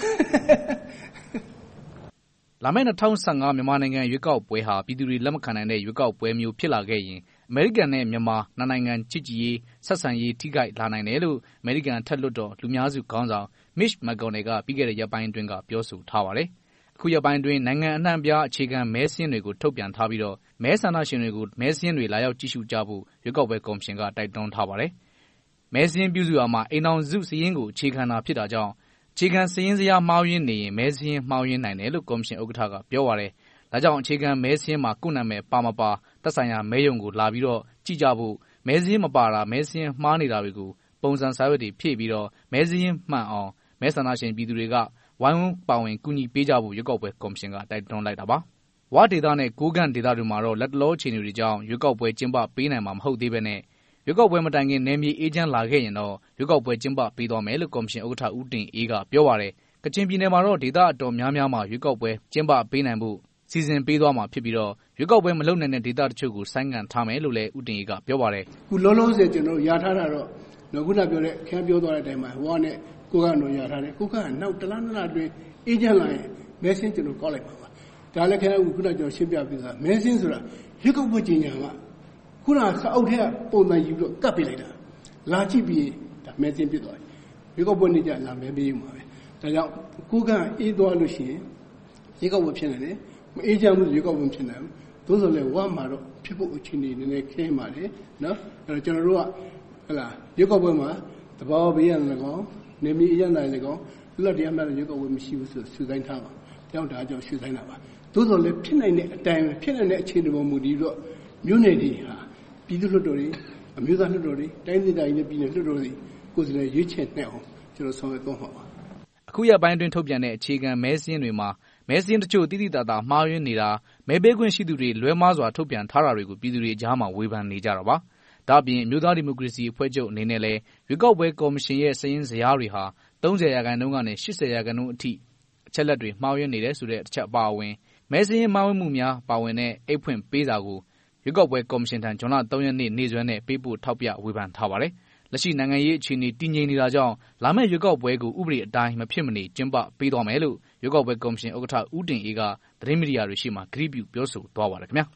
လာမယ့်2015မြန်မာနိုင်ငံရွေးကောက်ပွဲဟာပြည်သူတွေလက်မခံနိုင်တဲ့ရွေးကောက်ပွဲမျိုးဖြစ်လာခဲ့ရင်အမေရိကန်နဲ့မြန်မာနှစ်နိုင်ငံချစ်ကြည်ရေးဆက်ဆံရေးထိခိုက်လာနိုင်တယ်လို့အမေရိကန်ထက်လွှတ်တော်လူများစုခေါင်းဆောင် Mitch McConnell ကပြီးခဲ့တဲ့ရက်ပိုင်းအတွင်းကပြောဆိုထားပါတယ်အခုရက်ပိုင်းအတွင်းနိုင်ငံအနှံ့ပြားအခြေခံမဲစင်းတွေကိုထုတ်ပြန်ထားပြီးတော့မဲဆန္ဒရှင်တွေကိုမဲစင်းတွေလာရောက်ကြည့်ရှုကြဖို့ရွေးကောက်ပွဲကော်မရှင်ကတိုက်တွန်းထားပါတယ်မဲစင်းပြုစုရာမှာအိမ်ထောင်စုစည်းရင်းကိုအခြေခံတာဖြစ်တာကြောင့်အခြေခံစည်းရင်းစရာမှားယွင်းနေရင်မဲစည်းရင်းမှားယွင်းနိုင်တယ်လို့ကော်မရှင်ဥက္ကဋ္ဌကပြောပါတယ်။ဒါကြောင့်အခြေခံမဲစည်းရင်းမှာကိုယ့်နာမည်ပါမပါသက်ဆိုင်ရာမဲရုံကိုလာပြီးတော့ကြည့်ကြဖို့မဲစည်းရင်းမပါတာမဲစည်းရင်းမှားနေတာတွေကိုပုံစံစာရွက်တွေဖြည့်ပြီးတော့မဲစည်းရင်းမှန်အောင်မဲဆန္ဒရှင်ပြည်သူတွေကဝိုင်းဝန်းပါဝင်ကူညီပေးကြဖို့ရွေးကောက်ပွဲကော်မရှင်ကတိုက်တွန်းလိုက်တာပါ။ဝါဒေသနဲ့ကိုးကန့်ဒေသတွေမှာတော့လက်တလောအခြေအနေတွေကြောင့်ရွေးကောက်ပွဲကျင်းပပေးနိုင်မှာမဟုတ်သေးဘဲနဲ့ရွေးကောက်ပွဲမတိုင်ခင်နယ်မြေအေးချမ်းလာခဲ့ရင်တော့ရွေးကောက်ပွဲကျင်းပပေးသွားမယ်လို့ကော်မရှင်ဥက္ကဋ္ဌဦးတင်အေးကပြောပါတယ်။ကချင်ပြည်နယ်မှာတော့ဒေသအတော်များများမှာရွေးကောက်ပွဲကျင်းပပေးနိုင်ဖို့စီစဉ်ပေးသွားမှာဖြစ်ပြီးတော့ရွေးကောက်ပွဲမလုပ်နိုင်တဲ့ဒေသတချို့ကိုဆိုင်းငံ့ထားမယ်လို့လည်းဦးတင်အေးကပြောပါတယ်။ခုလောလောဆယ်ကျွန်တော်ရထားတာတော့ခုနပြောတဲ့ခင်ဗျားပြောသွားတဲ့အတိုင်းမှာဝါနဲ့ကိုကတော့ရထားတယ်။ကိုကနောက်တလားအတွင်းအေးချမ်းလာရင်မဲဆင်းကျွန်တော်ကောက်လိုက်ပါပါ။ဒါလည်းခင်ဗျားခုနကျွန်တော်ရှင်းပြပေးတာမဲဆင်းဆိုတာရွေးကောက်ပွဲကြီးညာကခုနစာအုပ်ထဲကပုံစံယူလို့ကတ်ပေးလိုက်တာလာကြည့်ပြီးဒါမဲစင်းပြစ်သွားတယ်ရွေးကောက်ပွဲနေ့ကျလာမဲပေးမှာပဲဒါကြောင့်ကိုကအေးသွားလို့ရှိရင်ရွေးကောက်ပွဲဖြစ်နေတယ်မအေးချမ်းဘူးရွေးကောက်ပွဲဖြစ်နေတယ်သို့ဆိုလည်းဝါမှာတော့ဖြစ်ဖို့အခြေအနေနည်းနည်းခင်းပါလေနော်အဲ့တော့ကျွန်တော်တို့ကဟလာရွေးကောက်ပွဲမှာတဘာဝဘေးရလည်းကောင်းနေမီအေးချမ်းတယ်လည်းကောင်းလွတ်တရားမှလည်းရွေးကောက်ပွဲမရှိဘူးဆိုဆူဆိုင်ထားပါကြောင့်ဒါကြောင့်ဆူဆိုင်တာပါသို့ဆိုလည်းဖြစ်နိုင်တဲ့အတိုင်းဖြစ်နိုင်တဲ့အခြေအနေပေါ်မူတည်တော့မြို့နယ်တွေဟာပြည်သူ့လွှတ်တော်တွေအမျိုးသားလွှတ်တော်တွေတိုင်းဒေသကြီးနဲ့ပြည်နယ်လွှတ်တော်တွေကိုယ်စားလှယ်ရွေးချယ်နိုင်အောင်ကျွန်တော်ဆောင်ရွက်သွားမှာပါအခုရက်ပိုင်းတွင်ထုတ်ပြန်တဲ့အခြေခံမဲစင်းတွေမှာမဲစင်းတချို့တိတိတသာမှားယွင်းနေတာမဲပေးခွင့်ရှိသူတွေလွဲမှားစွာထုတ်ပြန်ထားတာတွေကိုပြည်သူတွေကြားမှာဝေဖန်နေကြတာပါဒါ့အပြင်မြို့သားဒီမိုကရေစီအဖွဲ့ချုပ်အနေနဲ့လည်းရွေးကောက်ပွဲကော်မရှင်ရဲ့စာရင်းဇယားတွေဟာ30%ကနေ80%အထိအချက်လက်တွေမှားယွင်းနေတယ်ဆိုတဲ့အချက်အပါအဝင်မဲစင်းမှားယွင်းမှုများပါဝင်တဲ့အိတ်ဖွင့်ပေးစာကိုရွေးကောက်ပွဲကော်မရှင်ထံဇွန်လ3ရက်နေ့စွဲနဲ့ပေးပို့ထောက်ပြဝေဖန်ထားပါတယ်။လက်ရှိနိုင်ငံရေးအခြေအနေတည်ငြိမ်နေတာကြောင့်လာမယ့်ရွေးကောက်ပွဲကိုဥပဒေအတိုင်းမဖြစ်မနေကျင်းပပေးသွားမယ်လို့ရွေးကောက်ပွဲကော်မရှင်ဥက္ကဋ္ဌဦးတင်အေးကသတင်းမီဒီယာတွေရှေ့မှာကတိပြုပြောဆိုသွားပါတယ်ခင်ဗျာ။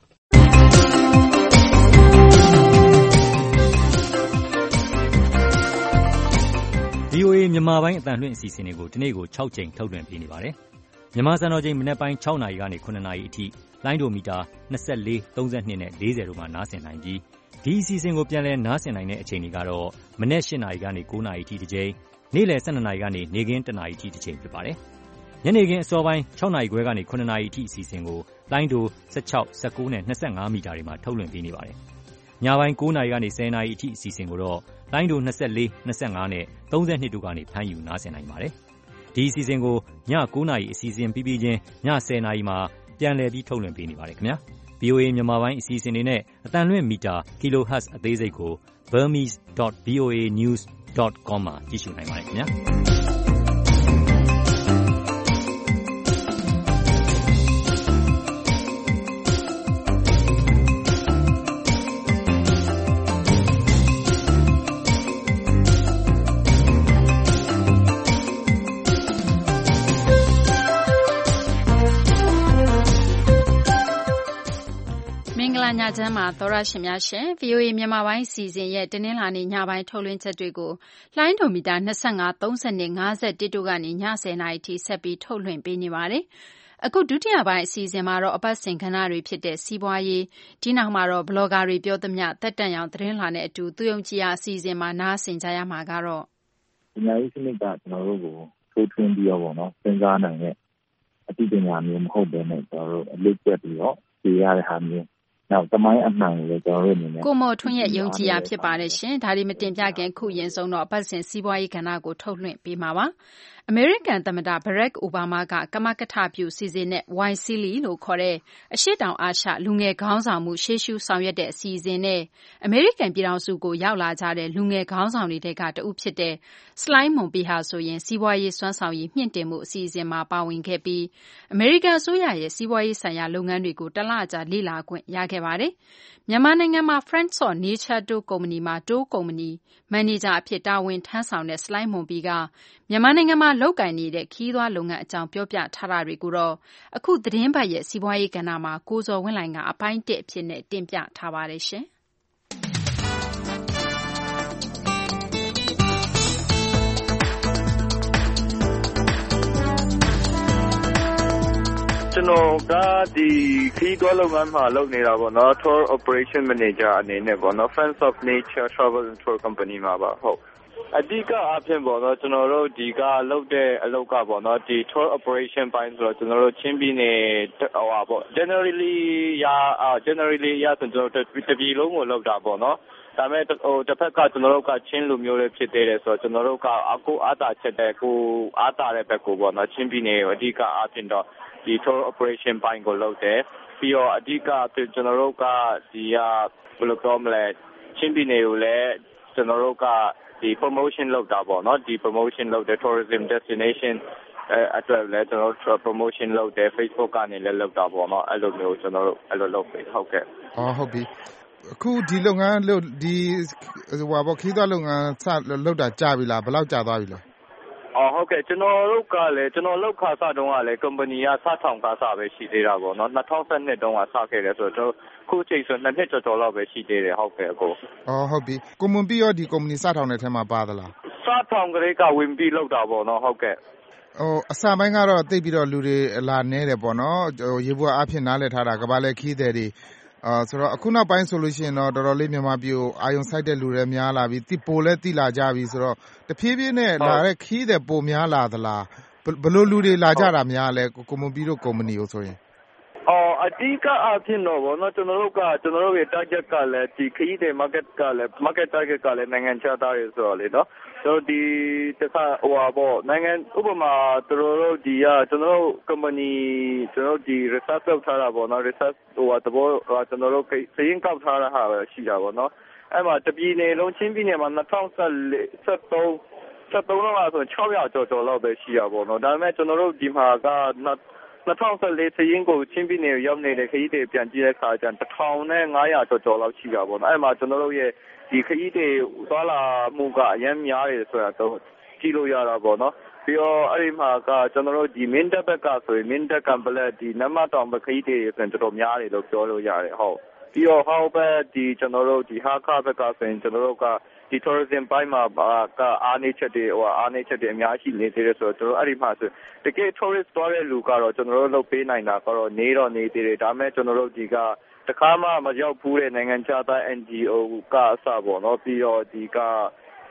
VOA မြန်မာပိုင်းအသံလွှင့်အစီအစဉ်တွေကိုဒီနေ့ကို6ကြိမ်ထုတ်လွှင့်ပေးနေပါတယ်။မြန်မာစံတော်ချိန်မနက်ပိုင်း6နာရီကနေ9နာရီအထိလိုင်းဒိုမီတာ24, 32နဲ့40တို့မှာနားဆင်နိုင်ပြီးဒီအစီအစဉ်ကိုပြန်လည်နားဆင်နိုင်တဲ့အချိန်တွေကတော့မနက်8နာရီကနေ9နာရီအထိတစ်ကြိမ်ညနေ့လယ်12နာရီကနေနေ့ခင်း1နာရီအထိတစ်ချိန်ဖြစ်ပါတယ်။ညနေခင်းအစောပိုင်း6နာရီခွဲကနေ9နာရီအထိအစီအစဉ်ကိုလိုင်းဒို16 19နဲ့25မီတာတွေမှာထုတ်လွှင့်ပေးနေပါတယ်။ညပိုင်း9နာရီကနေ10နာရီအထိအစီအစဉ်ကိုတော့လိုင်းဒို24 25နဲ့32တို့ကနေဖမ်းယူနားဆင်နိုင်ပါတယ်။ဒီအစီအစဉ်ကိုည9နာရီအစီအစဉ်ပြီးပြီးချင်းည10နာရီမှာပြန်လည်ပြီးထုတ်လွှင့်ပေးနေပါတယ်ခင်ဗျာ။ VOA မြန်မာပိုင်းအစီအစဉ်တွေနဲ့အတန်လွင့်မီတာ kilohertz အသေးစိတ်ကို burmese.voanews.com မှာကြည့်ရှုနိုင်ပါတယ်ခင်ဗျာ။ညချမ်းမှာသောရရှင်များရှင် VOA မြန်မာပိုင်းစီစဉ်ရဲ့တင်းနှင်းလာနေညပိုင်းထုတ်လွှင့်ချက်တွေကိုလိုင်းဒိုမီတာ25 30နဲ့51တို့ကနေည10နာရီထိဆက်ပြီးထုတ်လွှင့်ပေးနေပါတယ်။အခုဒုတိယပိုင်းအစီအစဉ်မှာတော့အပတ်စဉ်ကဏ္ဍတွေဖြစ်တဲ့စီးပွားရေးဒီနောက်မှာတော့ဘလော့ဂါတွေပြောသမျှတက်တန့်ရောင်သတင်းလာနဲ့အတူသူယုံကြည်ရာအစီအစဉ်မှာနားဆင်ကြရမှာကတော့ပညာရေးစနစ်ကကျွန်တော်တို့ကိုထိုးထွင်းပြီးတော့ပေါ့နော်စဉ်းစားနိုင်တဲ့အသိပညာမျိုးမဟုတ်ဘဲနဲ့ကျွန်တော်တို့အလေးကျက်ပြီးတော့သိရတဲ့ဟာမျိုးနောက်တမိုင်းအမှန်ကိုလည်းကျွန်တော်တို့အနေနဲ့ကိုမော်ထွန်းရဲ့ယုံကြည်ရာဖြစ်ပါတယ်ရှင်ဒါဒီမတင်ပြခင်ခုရင်ဆုံးတော့အပတ်စဉ်စီးပွားရေးကဏ္ဍကိုထုတ်လွှင့်ပေးမှာပါအမေရိကန်သမ္မတဘရက်အိုဘားမားကကမကထပြုစီစဉ်တဲ့ YSEAL လို့ခေါ်တဲ့အရှေ့တောင်အာရှလူငယ်ခေါင်းဆောင်မှုရှေ့ရှုဆောင်ရွက်တဲ့အစီအစဉ်နဲ့အမေရိကန်ပြည်ထောင်စုကိုရောက်လာကြတဲ့လူငယ်ခေါင်းဆောင်တွေကတဦးဖြစ်တဲ့စလိုင်းမွန်ပီဟာဆိုရင်စီးပွားရေးစွမ်းဆောင်ရည်မြင့်တင်မှုအစီအစဉ်မှာပါဝင်ခဲ့ပြီးအမေရိကန်အစိုးရရဲ့စီးပွားရေးဆိုင်ရာလုပ်ငန်းတွေကိုတလကြာလေ့လာခွင့်ရခဲ့ပါတယ်မြန်မာနိုင်ငံမှာ Friends of Nature တိုးကုမ္ပဏီမှာတိုးကုမ္ပဏီမန်နေဂျာအဖြစ်တာဝန်ထမ်းဆောင်တဲ့စလိုင်းမွန်ပီကမြန်မာနိုင်ငံမှာလုပ်ကိုင်နေတဲ့ခီးသွွားလုပ်ငန်းအကြောင်းပြောပြထားတာတွေကိုတော့အခုသတင်းပတ်ရဲ့စီးပွားရေးကဏ္ဍမှာကိုဇော်ဝင်းလှိုင်ကအပိုင်း1အဖြစ်နဲ့တင်ပြထားပါတယ်ရှင်ကျွန်တော်ကဒီခီးသွွားလုပ်ငန်းမှာလုပ်နေတာပေါ့နော် Tour Operation Manager အနေနဲ့ပေါ့နော် Friends of Nature Travel and Tour Company မှာပါဟုတ်အဓိကအဖြစ်ပေါ့နော်ကျွန်တော်တို့ဒီကလုပ်တဲ့အလုပ်ကပေါ့နော်ဒီ Tour Operation ပိုင်းဆိုတော့ကျွန်တော်တို့ချင်းပြည်နယ်ဟိုပါပေါ့ generally ဆိုကျွန်တော်တို့တပြည်လုံးကိုလုပ်တာပေါ့နော်ဒါပေမဲ့တစ်ဖက်ကကျွန်တော်တို့ကချင်းလူမျိုးတွေဖြစ်သေးတယ်ဆိုတော့ကျွန်တော်တို့ကအကူအားတာချက်တဲ့ကိုအားတာတဲ့ဘက်ကိုပေါ့နော်ချင်းပြည်နယ်ကိုအဓိကအဖြစ်တော့ဒီ Tour Operation ပိုင်းကိုလုပ်တယ်ပြီးတော့အဓိကအဖြစ်ကျွန်တော်တို့ကဒီဘယ်လိုပြောမလဲချင်းပြည်နယ်ကိုလည်းကျွန်တော်တို့ကဒီ promotion လုပ်တာပေါ့နော်ဒီ promotion လုပ်တဲ့ tourism destination အတွက်လည်းကျွန်တော်တို့ promotion လုပ်တယ် Facebook ကနေလည်းလုပ်တာပေါ့နော်အဲ့လိုမျိုးကျွန်တော်တို့အဲ့လိုလုပ်ပေးဟုတ်ကဲ့ဟုတ်ပြီအခုဒီလုပ်ငန်းလုပ်ဒီဟိုပါပေါ့ခီးသွွားလုပ်ငန်းစလုပ်တာကြာပြီလားဘယ်လောက်ကြာသွားပြီလဲဟုတ်ကဲ့ကျွန်တော်တို့ကလည်းကျွန်တော်လောက်ခါစတုန်းကလည်း company ကစထောင်ခါစပဲရှိသေးတာပေါ့နော်2012တုန်းကစခဲ့တယ်ဆိုတော့ခုချိန်ဆို2နှစ်ကျော်လောက်ပဲရှိသေးတယ်ဟုတ်ကဲ့အကိုဟုတ်ပြီကိုမွန်ပြီးရောဒီ company စထောင်တဲ့ထဲမှာပါသလားစထောင်ကလေးကဝင်ပြီးလောက်တာပေါ့နော်ဟုတ်ကဲ့အစပိုင်းကတော့တိတ်ပြီးတော့လူတွေလာနေတယ်ပေါ့နော်ရေဘူးအဖြစ်နားလည်ထားတာကဘာလဲခီးတယ်တွေဆိုတော့အခုနောက်ပိုင်းဆိုလို့ရှိရင်တော့တော်တော်လေးမြန်မာပြည်ကိုအာယုံစိုက်တဲ့လူတွေများလာပြီပိုလဲတိလာကြပြီဆိုတော့တဖြည်းဖြည်းနဲ့လာတဲ့ခီးတယ်ပိုများလာသလားဘယ်လိုလူတွေလာကြတာများလဲကိုမွန်ပြည်တို့ကုမ္ပဏီကိုဆိုရင်အဓိကအဖြစ်တော့ဗောနော်ကျွန်တော်တို့ရဲ့ target ကလည်းဒီခရီးတဲ့ market ကလည်း market target ကလည်းနိုင်ငံခြားသားတွေဆိုတော့လေနော်ဆိုတော့ဒီတခါဟိုပါဗောနိုင်ငံဥပမာကျွန်တော်တို့ဒီကျွန်တော်တို့ company ကျွန်တော်တို့ဒီ research လုပ်ထားတာဗောနော် research ဟိုသဘောကျွန်တော်တို့စရင်းကောက်ထားတာဟာရှိတာဗောနော်အဲ့မှာတပြည်နယ်လုံးချင်းပြည်နယ်မှာ2013တော့ဆို600ကျော်လောက်ပဲရှိရပါတော့ဒါပေမဲ့ကျွန်တော်တို့ဒီမှာက2014စရင်းကိုချင်းပြည်နယ်ရောက်နေတဲ့ခရီးတွေပြန်ကြည့်တဲ့အခါကျတော့1500ကျော်လောက်ရှိတာပေါ့နော်အဲ့မှာကျွန်တော်တို့ရဲ့ဒီခရီးတွေသွားလာမှုကအများများတယ်ဆိုတာတော့ကြည့်လို့ရတာပေါ့နော်ပြီးတော့အဲ့ဒီမှာကကျွန်တော်တို့ဒီ main ဘက်ကဆိုရင် main ကံပလက်ဒီနမတောင်ခရီးတွေဆိုရင်တော်တော်များတယ်လို့ပြောလို့ရတယ်ဟုတ်ပြီးတော့ဟောက်ဘက်ဒီကျွန်တော်တို့ဒီဟာခဘက်ကဆိုရင်ကျွန်တော်တို့ကဒီ tourism ပိုင်းမှာကအားနေချက်တွေအများကြီးနေသေးတယ်ဆိုတော့ကျွန်တော်အဲ့ဒီမှာဆိုတကယ် tourist သွားတဲ့လူကတော့ကျွန်တော်တို့လုပ်ပေးနိုင်တာကတော့နေသေးတယ်ဒါပေမဲ့ကျွန်တော်တို့ဒီကတခါမှမရောက်ဘူးတဲ့နိုင်ငံခြားသား NGO ကအစပေါ့နော်ပြီးတော့ဒီက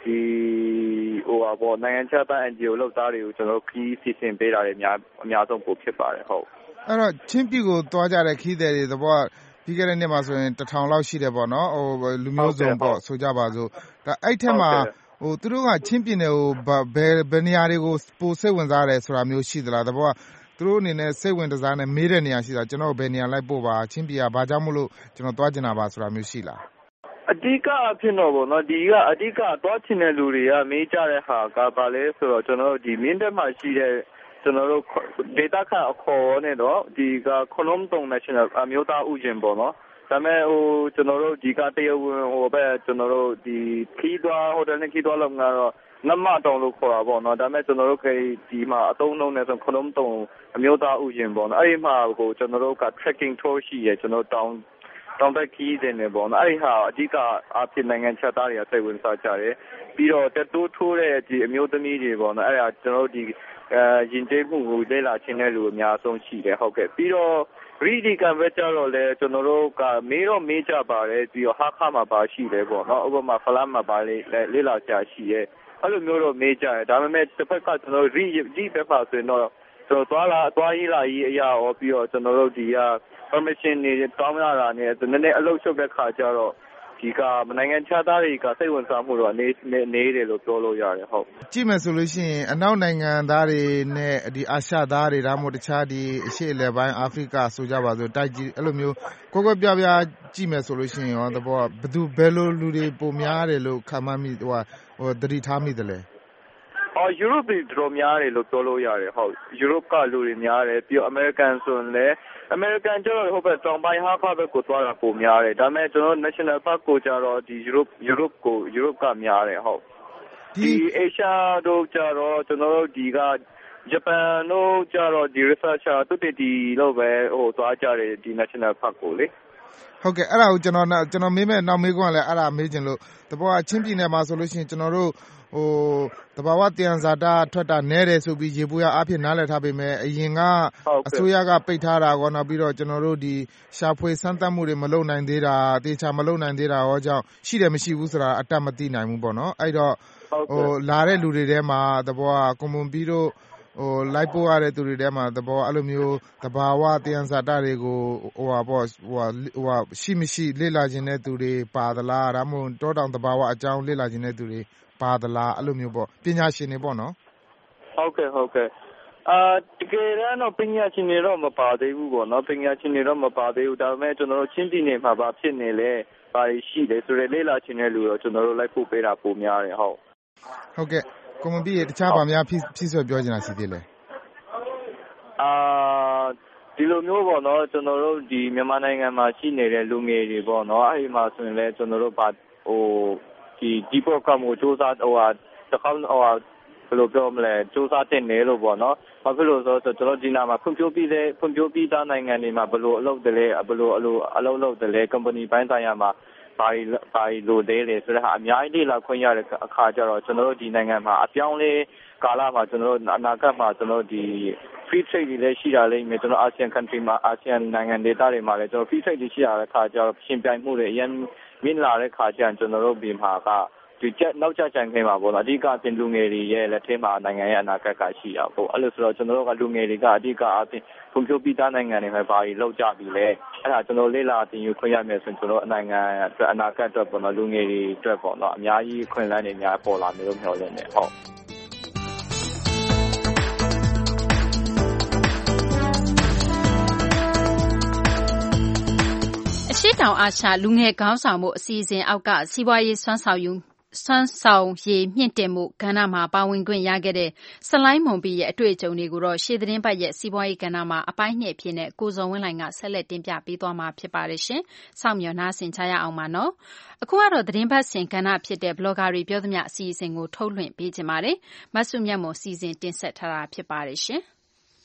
နိုင်ငံခြားသား NGO လုပ်သားတွေကိုကျွန်တော်တို့ခရီးစီစဉ်ပေးတာတွေအများဆုံးပိုဖြစ်ပါတယ်ဟုတ်အဲ့တော့ချင်းပြည်ကိုသွားကြတဲ့ခရီးသည်တွေသဘောပြီးခဲ့တဲ့နှစ်မှာဆိုရင်1000လောက်ရှိတယ်ပေါ့နော်လူမျိုးစုံပေါ့ဆိုကြပါစို့ဒါအဲ့ထက်မှာသူတို့ကချင်းပြည်နယ်ကိုဘယ်နေရာတွေကိုပိုစိတ်ဝင်စားတယ်ဆိုတာမျိုးရှိသလားသဘောသူတို့အနေနဲ့စိတ်ဝင်စားနဲ့မေးတဲ့နေရာရှိတာကျွန်တော်ဘယ်နေရာလိုက်ပို့ပါချင်းပြည်ကဘာကြောင့်မလို့ကျွန်တော်သွားကျင်တာပါဆိုတာမျိုးရှိလားအဓိကအဖြစ်တော့ပေါ့နော်ဒီကအဓိကသွားချင်တဲ့လူတွေကမေးကြတဲ့ဟာကဘာလဲဆိုတော့ကျွန်တော်တို့ဒီမင်းတပ်မှာရှိတဲ့ကျွန်တော်တို့ data ခန့်အခေါ်နဲ့တော့ဒီကခလုံးတုံ national အမျိုးသားဥယျာဉ်ပေါ့နော်ဒါပေမဲ့ကျွန်တော်တို့ဒီကတရဝင်ပဲကျွန်တော်တို့ဒီခီးသွားဟိုတယ်နဲ့ခီးသွားလောက်ကတော့နမတောင်လို့ခေါ်တာပေါ့နော်ဒါပေမဲ့ကျွန်တော်တို့ဒီမှာအသုံးနှုန်းနဲ့ဆိုခလုံးတုံအမျိုးသားဥယျာဉ်ပေါ့နော်အဲ့ဒီမှာကိုကျွန်တော်တို့က trekking tour ရှိရကျွန်တော်တောင်ဘက်ခီးတဲ့နေပေါ့နော်အဲ့ဒီဟာအဓိကအဖြစ်နိုင်ငံခြားသားတွေကစိတ်ဝင်စားကြတယ်ပြီးတော့တက်တိုးထိုးတဲ့ဒီအမျိုးသမီးတွေပေါ့နော်အဲ့ဒါကျွန်တော်တို့ဒီရင်ကျေးမှုကိုလေ့လာခြင်းတဲ့လူအများဆုံးရှိတယ်ဟုတ်ကဲ့ပြီးတော့ရီဒီကံပဲကြတော့လေကျွန်တော်တို့ကမေးကြပါတယ်ပြီးတော့ဟာခါမှာပါရှိတယ်ပေါ့နော်ဥပမာဖလားမှာပါလေ့လာကြရှိရဲ့အဲ့လိုမျိုးတော့မေးကြတယ်ဒါပေမဲ့တစ်ဖက်ကကျွန်တော်ရီပဲပါဆိုရင်တော့ကျွန်တော်သွားရေးလာရေးအရာရောပြီးတော့ကျွန်တော်တို့ဒီက permission တွေတောင်းရတာနဲ့နည်းနည်းအလုပ်ချုပ်တဲ့ခါကျတော့ဒီကနိုင်ငံခြားသားတွေကစိတ်ဝင်စားမှုတော့နေတယ်လို့ပြောလို့ရတယ်ဟုတ်ကြည့်မယ်ဆိုလို့ရှိရင်အနောက်နိုင်ငံသားတွေနဲ့ဒီအာရှသားတွေဒါမှမဟုတ်တခြားဒီအရှေ့အလယ်ပိုင်းအာဖရိကဆိုကြပါစို့တိုက်ကြီးအဲ့လိုမျိုးကွက်ပြပြကြည့်မယ်ဆိုလို့ရှိရင်ရောသဘောဘယ်လိုလူတွေပုံများတယ်လို့ခံမှန်းမိသတိထားမိတယ်လဲယူရိုပတော်များတယ်လို့ပြောလို့ရတယ်ဟုတ်ယူရိုကလူတွေများတယ်ပြီးတော့အမေရိကန်ဆိုရင်လည်းအမေရိကန်ကျတော့ဟိုဘက်တောင်ပိုင်းဟာခါဘက်ကိုသွားတာပုံများတယ်ဒါပေမဲ့ကျွန်တော် national park ကိုကျတော့ဒီယူရိုကများတယ်ဟုတ်ဒီအေရှားတို့ကျတော့ကျွန်တော်တို့ဒီကဂျပန်တို့ကျတော့ဒီ researcher တူတီလို့ပဲသွားကြတယ်ဒီ national park ကိုလေဟုတ်ကဲ့အဲ့ဒါကိုကျွန်တော်မေးမယ်နောက်မေးခွန်းကလည်းအဲ့ဒါမေးချင်လို့တဘောချင်းပြည်နယ်မှာဆိုလို့ရှိရင်ကျွန်တော်တို့တဘာဝတယံဇာတာထွက်တာနဲတယ်ဆိုပြီးရေပွေးအားဖြင့်နားလည်ထားပေမဲ့အရင်ကအစိုးရကပိတ်ထားတာကောနောက်ပြီးတော့ကျွန်တော်တို့ဒီရှာဖွေစမ်းသပ်မှုတွေမလုပ်နိုင်သေးတာတေချာမလုပ်နိုင်သေးတာရောကြောင့်ရှိတယ်မရှိဘူးဆိုတာအတတ်မသိနိုင်ဘူးပေါ့နော်အဲ့တော့လာတဲ့လူတွေထဲမှာတဘောကကွန်မွန်ပြီးတော့လိုက်ပို့ရတဲ့သူတွေထဲမှာသဘောအဲ့လိုမျိုးတဘာဝတယံဇာတာတွေကိုရှိမရှိလေ့လာခြင်းတဲ့သူတွေပါသလားဒါမှမဟုတ်တောတောင်တဘာဝအကြောင်းလေ့လာခြင်းတဲ့သူတွေပါသလားအဲ့လိုမျိုးပေါ့ပညာရှင်တွေပေါ့နော်ဟုတ်ကဲ့တကယ်တော့ပညာရှင်တွေတော့မပါသေးဘူးပေါ့နော်ပညာရှင်တွေတော့မပါသေးဘူးဒါပေမဲ့ကျွန်တော်တို့ချင်းပြည်နယ်မှာဘာဖြစ်နေလဲဘာရှိလဲဆိုတဲ့လေ့လာခြင်းတဲ့လူတော့ကျွန်တော်တို့လိုက်ပို့ပေးတာပုံများတယ်ဟုတ်ကဲ့ကွန်မန်ပြည်တခြားဗာများဖြစ်ဆွဲပြောချင်တာရှိသေးလဲဒီလိုမျိုးပေါ့နော်ကျွန်တော်တို့ဒီမြန်မာနိုင်ငံမှာရှိနေတဲ့လူငယ်တွေပေါ့နော်အဲဒီမှာဆိုရင်လည်းကျွန်တော်တို့ဒီprogram ကိုစူးစမ်းတစ်ခါဘယ်လိုပြောမလဲစူးစမ်းတင်နေလို့ပေါ့နော်ဘာဖြစ်လို့ဆိုတော့ကျွန်တော်ဒီနာမှာဖွံ့ဖြိုးပြီးသားနိုင်ငံတွေမှာဘယ်လိုအလုပ်တယ်လဲဘယ်လိုအလုပ်လုပ်တယ်လဲ company ပိုင်းဆိုင်ရာမှာဘာလိုသေးလဲဆိုတော့အများကြီးလေ့လာခွင့်ရတဲ့အခါကျတော့ကျွန်တော်တို့ဒီနိုင်ငံမှာအပြောင်းလဲကာလမှာကျွန်တော်တို့အနာဂတ်မှာကျွန်တော်ဒီ free trade တွေလည်းရှိတာလိမ့်မယ်ကျွန်တော် ASEAN country မှာ ASEAN နိုင်ငံဒေသတွေမှာလည်းကျွန်တော် free trade တွေရှိရတဲ့အခါကျတော့ရှင်ပြိုင်မှုတွေအရင်မြင့်လာတဲ့အခါကျရင်ကျွန်တော်တို့ပြည်မှာကဒီနောက်ကျကြံခင်းမှာပေါ့နော်အဓိကတင်လူငယ်တွေရဲ့လက်ထဲမှာနိုင်ငံရဲ့အနာဂတ်ကရှိတာပေါ့အဲ့လိုဆိုတော့ကျွန်တော်တို့ကလူငယ်တွေကအဓိကအပြင်ဖွံ့ဖြိုးပြီးသားနိုင်ငံတွေမှာဘာတွေလောက်ကြပြီလဲအဲ့ဒါကျွန်တော်လေ့လာတင်ယူခွင့်ရမယ်ဆိုရင်ကျွန်တော်နိုင်ငံအတွက်အနာဂတ်အတွက်ပေါ့နော်လူငယ်တွေအတွက်ပေါ့နော်အများကြီးခွင့်လန်းတွေအများပေါ်လာမယ်လို့မျှော်လင့်နေဟုတ်ရှေ့တောင်အာရှလူငယ်ခေါင်းဆောင်မှုအစီအစဉ်အောက်ကစီးပွားရေးစွမ်းဆောင်ရည်မြင့်တင်မှုကဏ္ဍမှာပါဝင်ခွင့်ရခဲ့တဲ့ဆလိုင်းမွန်ပီရဲ့အတွေ့အကြုံတွေကိုတော့ရှေ့သတင်းပတ်ရဲ့စီးပွားရေးကဏ္ဍမှာအပိုင်း2အဖြစ်နဲ့ကိုဇော်ဝင်းလှိုင်ကဆက်လက်တင်ပြပေးသွားမှာဖြစ်ပါတယ်ရှင်။စောင့်မျှော်နှားဆင်ကြရအောင်ပါနော်။အခုကတော့သတင်းပတ်စဉ်ကဏ္ဍဖြစ်တဲ့ဘလော့ဂါတွေပြောသမျှအစီအစဉ်ကိုထုတ်လွှင့်ပေးခြင်းပါတယ်။မဆုမြတ်မွန်စီစဉ်တင်ဆက်ထားတာဖြစ်ပါတယ်ရှင်။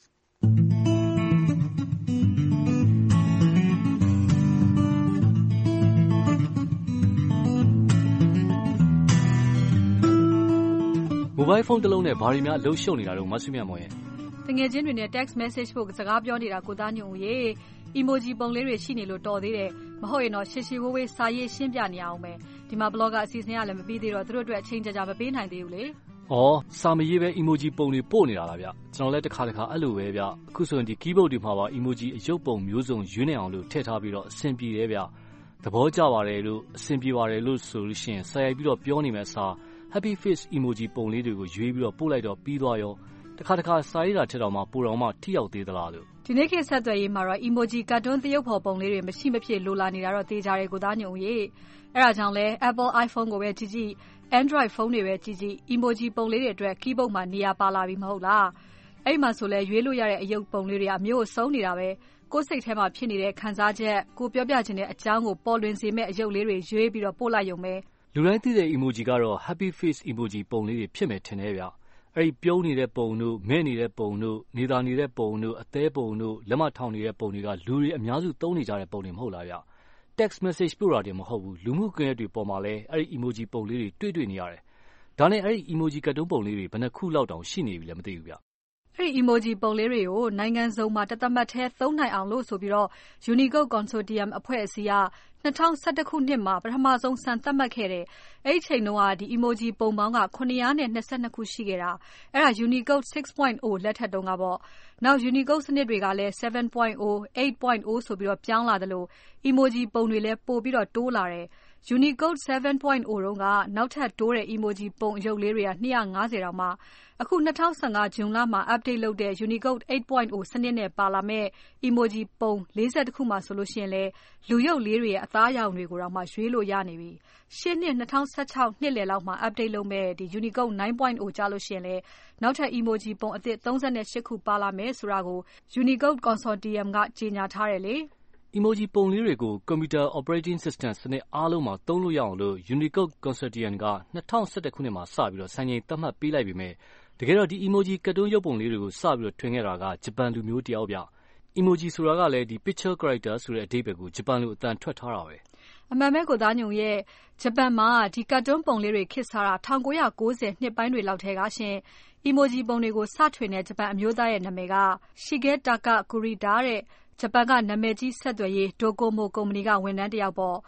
မိုဘိုင်းဖုန်းတစ်လုံးနဲ့ဘာတွေများလှုပ်ရှုပ်နေတာတော့မဆုမြတ်မော်ရဲ့တငယ်ချင်းတွေနဲ့ text message ဖို့စကားပြောနေတာကိုသားညွန့်ဦးရေ emoji ပုံလေးတွေရှိနေလို့တော်သေးတယ်မဟုတ်ရင်တော့ရှေ့ရှေ့ဝေးဝေးစာရေးရှင်းပြနေအောင်ပဲဒီမှာ blog ကအစီအစဉ်ကလည်းမပြီးသေးတော့သူတို့အတွက်အချိန်ကြာမပေးနိုင်သေးဘူးလေ။အော်စာမရေးပဲ emoji ပုံတွေပို့နေတာလားဗျ။ကျွန်တော်လည်းတစ်ခါအဲ့လိုပဲဗျ။အခုဆိုရင်ဒီ keyboard တွေမှာပါ emoji အရုပ်ပုံမျိုးစုံရွေးနေအောင်လို့ထည့်ထားပြီးတော့အဆင်ပြေတယ်ဗျ။သဘောကျပါတယ်လို့အဆင်ပြေပါတယ်လို့ဆိုလို့ရှိရင်စာရိုက်ပြီးတော့ပြောနေမယ့်အစား happy face emoji ပုံလေးတွေကိုရွေးပြီးတော့ပို့လိုက်တော့ပြီးသွားရောတခါစာရေးတာထက်တော့မှပိုတော့မှထိရောက်သေးသလားလို့ဒီနေ့ခေတ်ဆက်သွယ်ရေးမှာတော့ emoji ကတ်တွန်းသရုပ်ဖော်ပုံလေးတွေမရှိမဖြစ်လိုလာနေတာတော့သိကြတယ်ကိုသားညုံကြီးအဲ့ဒါကြောင့်လဲ Apple iPhone ကိုပဲကြည့် Android ဖုန်းတွေပဲကြည့် emoji ပုံလေးတွေအတွက် keyboard မှာနေရာပါလာပြီမဟုတ်လားအဲ့မှာဆိုလဲရွေးလို့ရတဲ့အယုတ်ပုံလေးတွေအမျိုးစုံနေတာပဲကိုယ်စိတ်ထဲမှာဖြစ်နေတဲ့ခံစားချက်ကိုပြောပြချင်တဲ့အကြောင်းကိုပေါ်လွင်စေမဲ့အယုတ်လေးတွေရွေးပြီးတော့ပို့လိုက်ရုံပဲလူတိုင်းသိတဲ့ emoji ကတော့ happy face emoji ပုံလေးတွေဖြစ်မယ်ထင်တယ်ဗျအဲ့ဒီပြုံးနေတဲ့ပုံတို့မဲ့နေတဲ့ပုံတို့နေသားနေတဲ့ပုံတို့အသေးပုံတို့လက်မထောင်နေတဲ့ပုံတွေကလူတွေအများစုသုံးနေကြတဲ့ပုံတွေမဟုတ်လားဗျ text message ပို့တာတွေမဟုတ်ဘူးလူမှုကွန်ရက်တွေပေါ်မှာလဲအဲ့ဒီ emoji ပုံလေးတွေတွေ့နေရတယ်ဒါနဲ့အဲ့ဒီ emoji ကတ်တုံးပုံလေးတွေဘယ်နှခုလောက်တောင်ရှိနေပြီလဲမသိဘူးဗျအဲ့ဒီ emoji ပုံလေးတွေကိုနိုင်ငံစုံမှာတသက်မှတ်ထဲသုံးနိုင်အောင်လို့ဆိုပြီးတော့ Unicode Consortium အဖွဲ့အစည်းက2011ခုနှစ်မှာပထမဆုံးစံသတ်မှတ်ခဲ့တယ်။အဲ့ဒီချိန်တုန်းကဒီ emoji ပုံပေါင်းက922ခုရှိခဲ့တာ။အဲ့ဒါ Unicode 6.0 လက်ထက်တုန်းကပေါ့။နောက် Unicode စနစ်တွေကလည်း 7.0, 8.0 ဆိုပြီးတော့ပြောင်းလာတယ်လို့ emoji ပုံတွေလည်းပို့ပြီးတော့တိုးလာတယ်။ Unicode 7.0 တုန်းကနောက်ထပ်တိုးတဲ့ emoji ပုံအရုပ်လေးတွေက250တောင်မှအခု2015ဂျွန်လမှာ update လုပ်တဲ့ Unicode 8.0 စနစ်နဲ့ပါလာမဲ့ emoji ပုံ40ခုမှဆိုလို့ရှိရင်လေလူရုပ်လေးတွေရဲ့အသားရောင်တွေကိုတော့မှရွေးလို့ရနေပြီ။ရှင်းနှစ်2016နှစ်လယ်လောက်မှာ update လုပ်မဲ့ဒီ Unicode 9.0 ကြာလို့ရှိရင်လေနောက်ထပ် emoji ပုံအသစ်38ခုပါလာမယ်ဆိုတာကို Unicode Consortium ကကြေညာထားတယ်လေ။ emoji ပုံလေးတွေကို Computer Operating System စနစ်အားလုံးမှာသုံးလို့ရအောင်လို့ Unicode Consortium က2011ခုနှစ်မှာစပြီးတော့စံချိန်သတ်မှတ်ပေးလိုက်ပြီမဲ့တကယ်တော့ဒီ emoji ကတ်တုံးရုပ်ပုံလေးတွေကိုစပြီးတော့ထွင်ခဲ့တာကဂျပန်လူမျိုးတယောက်ဗျ emoji ဆိုတာကလည်းဒီ picture character ဆိုတဲ့အဓိပ္ပာယ်ကိုဂျပန်လိုအတန်ထွက်ထားတာပဲအမှန်ပဲကိုသားညုံရဲ့ဂျပန်မှာဒီကတ်တုံးပုံလေးတွေခေတ်စားတာ1990နှစ်ပိုင်းတွေလောက်ထဲကရှင် emoji ပုံတွေကိုစထွင်တဲ့ဂျပန်အမျိုးသားရဲ့နာမည်က Shigetaka Kurita တဲ့ဂျပန်ကနာမည်ကြီးဆက်သွယ်ရေး Docomo ကုမ္ပဏီကဝန်ထမ်းတယောက်ပေါ့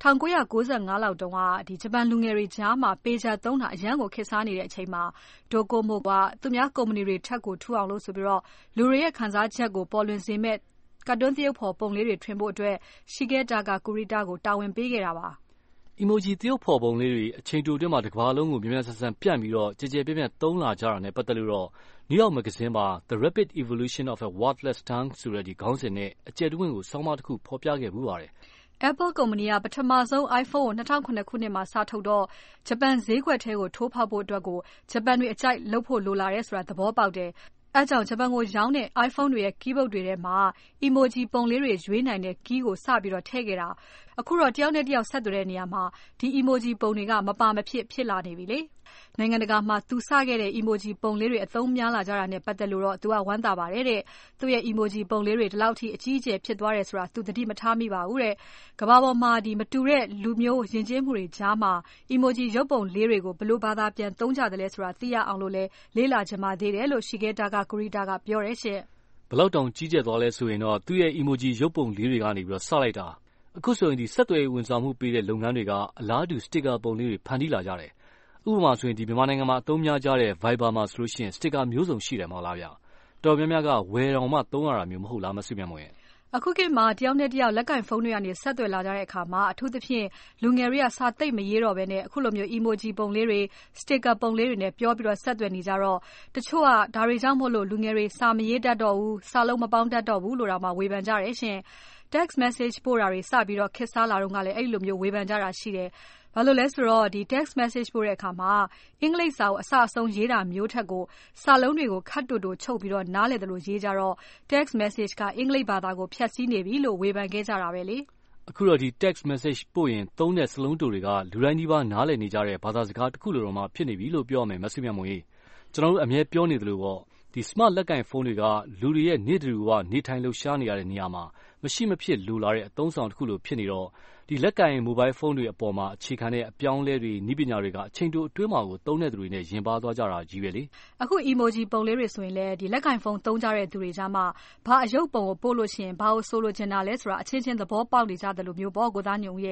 1995လောက်တုန်းကဒီဂျပန်လူငယ်တွေကြားမှာပေဂျာသုံးတာအရန်ကိုခေတ်စားနေတဲ့အချိန်မှာ Docomo ကသူများကုမ္ပဏီတွေထက်ကိုထူအောင်လို့ဆိုပြီးတော့လူတွေရဲ့ခံစားချက်ကိုပေါ်လွင်စေမဲ့ကတ်တွန်းသရုပ်ဖော်ပုံလေးတွေထွင်ဖို့အတွက် Shigetaka Kurita ကိုတာဝန်ပေးခဲ့တာပါ။ emoji သရုပ်ဖော်ပုံလေးတွေအချိန်တိုအတွင်းမှာတစ်ကမ္ဘာလုံးကိုမြန်ဆန်ပြန့်ပြီးတော့ကြဲပြန့်သုံးလာကြတာနဲ့ပတ်သက်လို့တော့ New York Magazine မှာ The Rapid Evolution of a Wordless Tongue ဆိုတဲ့ဒီခေါင်းစဉ်နဲ့အကျယ်တဝင့်ကိုဆောင်းပါးတစ်ခုဖော်ပြခဲ့မှုပါတယ်။ Apple ကုမ္ပဏီကပထမဆုံး iPhone ကို2009ခုနှစ်မှာစထုတ်တော့ဂျပန်ဈေးကွက်ထဲကိုထိုးဖောက်ဖို့အတွက်ကိုဂျပန်တွေအကြိုက်လုပ်ဖို့လိုလာတယ်ဆိုတာသဘောပေါက်တယ်။အဲကြောင့်ဂျပန်ကိုရောင်းတဲ့ iPhone တွေရဲ့ keyboard တွေထဲမှာ emoji ပုံလေးတွေရွေးနိုင်တဲ့ key ကိုစပြီးတော့ထည့်ခဲ့တာ။အခုတော့တယောက်နဲ့တယောက်ဆက်သွယ်တဲ့နေရာမှာဒီ emoji ပုံတွေကမပါမဖြစ်လာနေပြီလေ။နိုင်ငံတကာမှာသူစခဲ့တဲ့ emoji ပုံလေးတွေအသုံးများလာကြတာနဲ့ပတ်သက်လို့တော့သူကဝမ်းသာပါတယ်တဲ့။သူ့ရဲ့ emoji ပုံလေးတွေဒီလောက်ထိအကြီးအကျယ်ဖြစ်သွားတယ်ဆိုတာသူသတိမထားမိပါဘူးတဲ့။ကမ္ဘာပေါ်မှာဒီမတူတဲ့လူမျိုးယဉ်ကျေးမှုတွေကြားမှာ emoji ရုပ်ပုံလေးတွေကိုဘယ်လိုဘာသာပြန်သုံးကြတယ်လဲဆိုတာသိရအောင်လို့လဲလေ့လာချင်ပါသေးတယ်လို့ Shigetaka Kurita ကပြောတယ်ရှင့်။ဘလောက်တောင်ကြီးကျယ်သွားလဲဆိုရင်တော့သူ့ရဲ့ emoji ရုပ်ပုံလေးတွေကနေပြီးတော့စလိုက်တာ။အခုဆိုရင်ဒီဆက်သွယ်ရေးဝန်ဆောင်မှုပေးတဲ့လုပ်ငန်းတွေကအလားတူ sticker ပုံလေးတွေဖန်တီးလာကြတယ်။ဥပမာဆိုရင်ဒီမြန်မာနိုင်ငံမှာအသုံးများကြတဲ့ Viber မှာဆိုလို့ရှိရင် sticker မျိုးစုံရှိတယ်မဟုတ်လားဗျ။တော်များများကဝယ်တော်မှသုံးရတာမျိုးမဟုတ်လားမဆုမြတ်မွန်ရဲ့အခုခေတ်မှာတယောက်နဲ့တယောက်လက်ကင်ဖုန်းတွေကနေဆက်သွယ်လာကြတဲ့အခါမှာအထူးသဖြင့်လူငယ်တွေကစာသိပ်မရေးတော့ဘဲနဲ့အခုလိုမျိုး emoji ပုံလေးတွေ sticker ပုံလေးတွေနဲ့ပြောပြီးတော့ဆက်သွယ်နေကြတော့တချို့ကဒါတွေကြောင့်မို့လို့လူငယ်တွေစာမရေးတတ်တော့ဘူးစာလုံးမပေါင်းတတ်တော့ဘူးလို့တော့မှဝေဖန်ကြတယ်ရှင် text message ပို့တာတွေစပြီးတော့ခေတ်စားလာတော့ကလည်းအဲ့လိုမျိုးဝေဖန်ကြတာရှိတယ်ဘာလို့လဲဆိုတော့ဒီ text message ပို့တဲ့အခါမှာအင်္ဂလိပ်စာကိုအစအဆုံးရေးတာမျိုးထက်ကိုစာလုံးတွေကိုခတ်တူတူချုပ်ပြီးတော့နားလည်တယ်လို့ရေးကြတော့ text message ကအင်္ဂလိပ်ဘာသာကိုဖျက်ဆီးနေပြီလို့ဝေဖန်ခဲ့ကြတာပဲလေအခုတော့ဒီ text message ပို့ရင်သုံးတဲ့စလုံးတူတွေကလူတိုင်းဒီပါနားလည်နေကြတဲ့ဘာသာစကားတစ်ခုလိုတော့မှဖြစ်နေပြီလို့ပြောရမယ်မဆုမြတ်မွန်ကြီးကျွန်တော်တို့အမြဲပြောနေသလိုပေါ့ဒီ smart လက်ကင်ဖုန်းတွေကလူတွေရဲ့နေ့တူနေထိုင်လှုပ်ရှားနေရတဲ့နေရာမှာမရှိမဖြစ်လိုလာတဲ့အသုံးဆောင်တစ်ခုလိုဖြစ်နေတော့ဒီလက်ကင် mobile phone တွေအပေါ်မှာအခြေခံတဲ့အပြောင်းလဲတွေနည်းပညာတွေကအချိန်တိုအတွင်းမှာကိုသုံးတဲ့သူတွေနဲ့ရင်ပါသွားကြတာကြီးပဲလေအခု emoji ပုံလေးတွေဆိုရင်လည်းဒီလက်ကင်ဖုန်းသုံးကြတဲ့သူတွေကြားမှာဘာအရုပ်ပုံကိုပို့လို့ရှိရင်ဘာကိုဆိုလိုချင်တာလဲဆိုတာအချင်းချင်းသဘောပေါက်နေကြတယ်လို့မျိုးပေါ့ကိုသားညုံရဲ့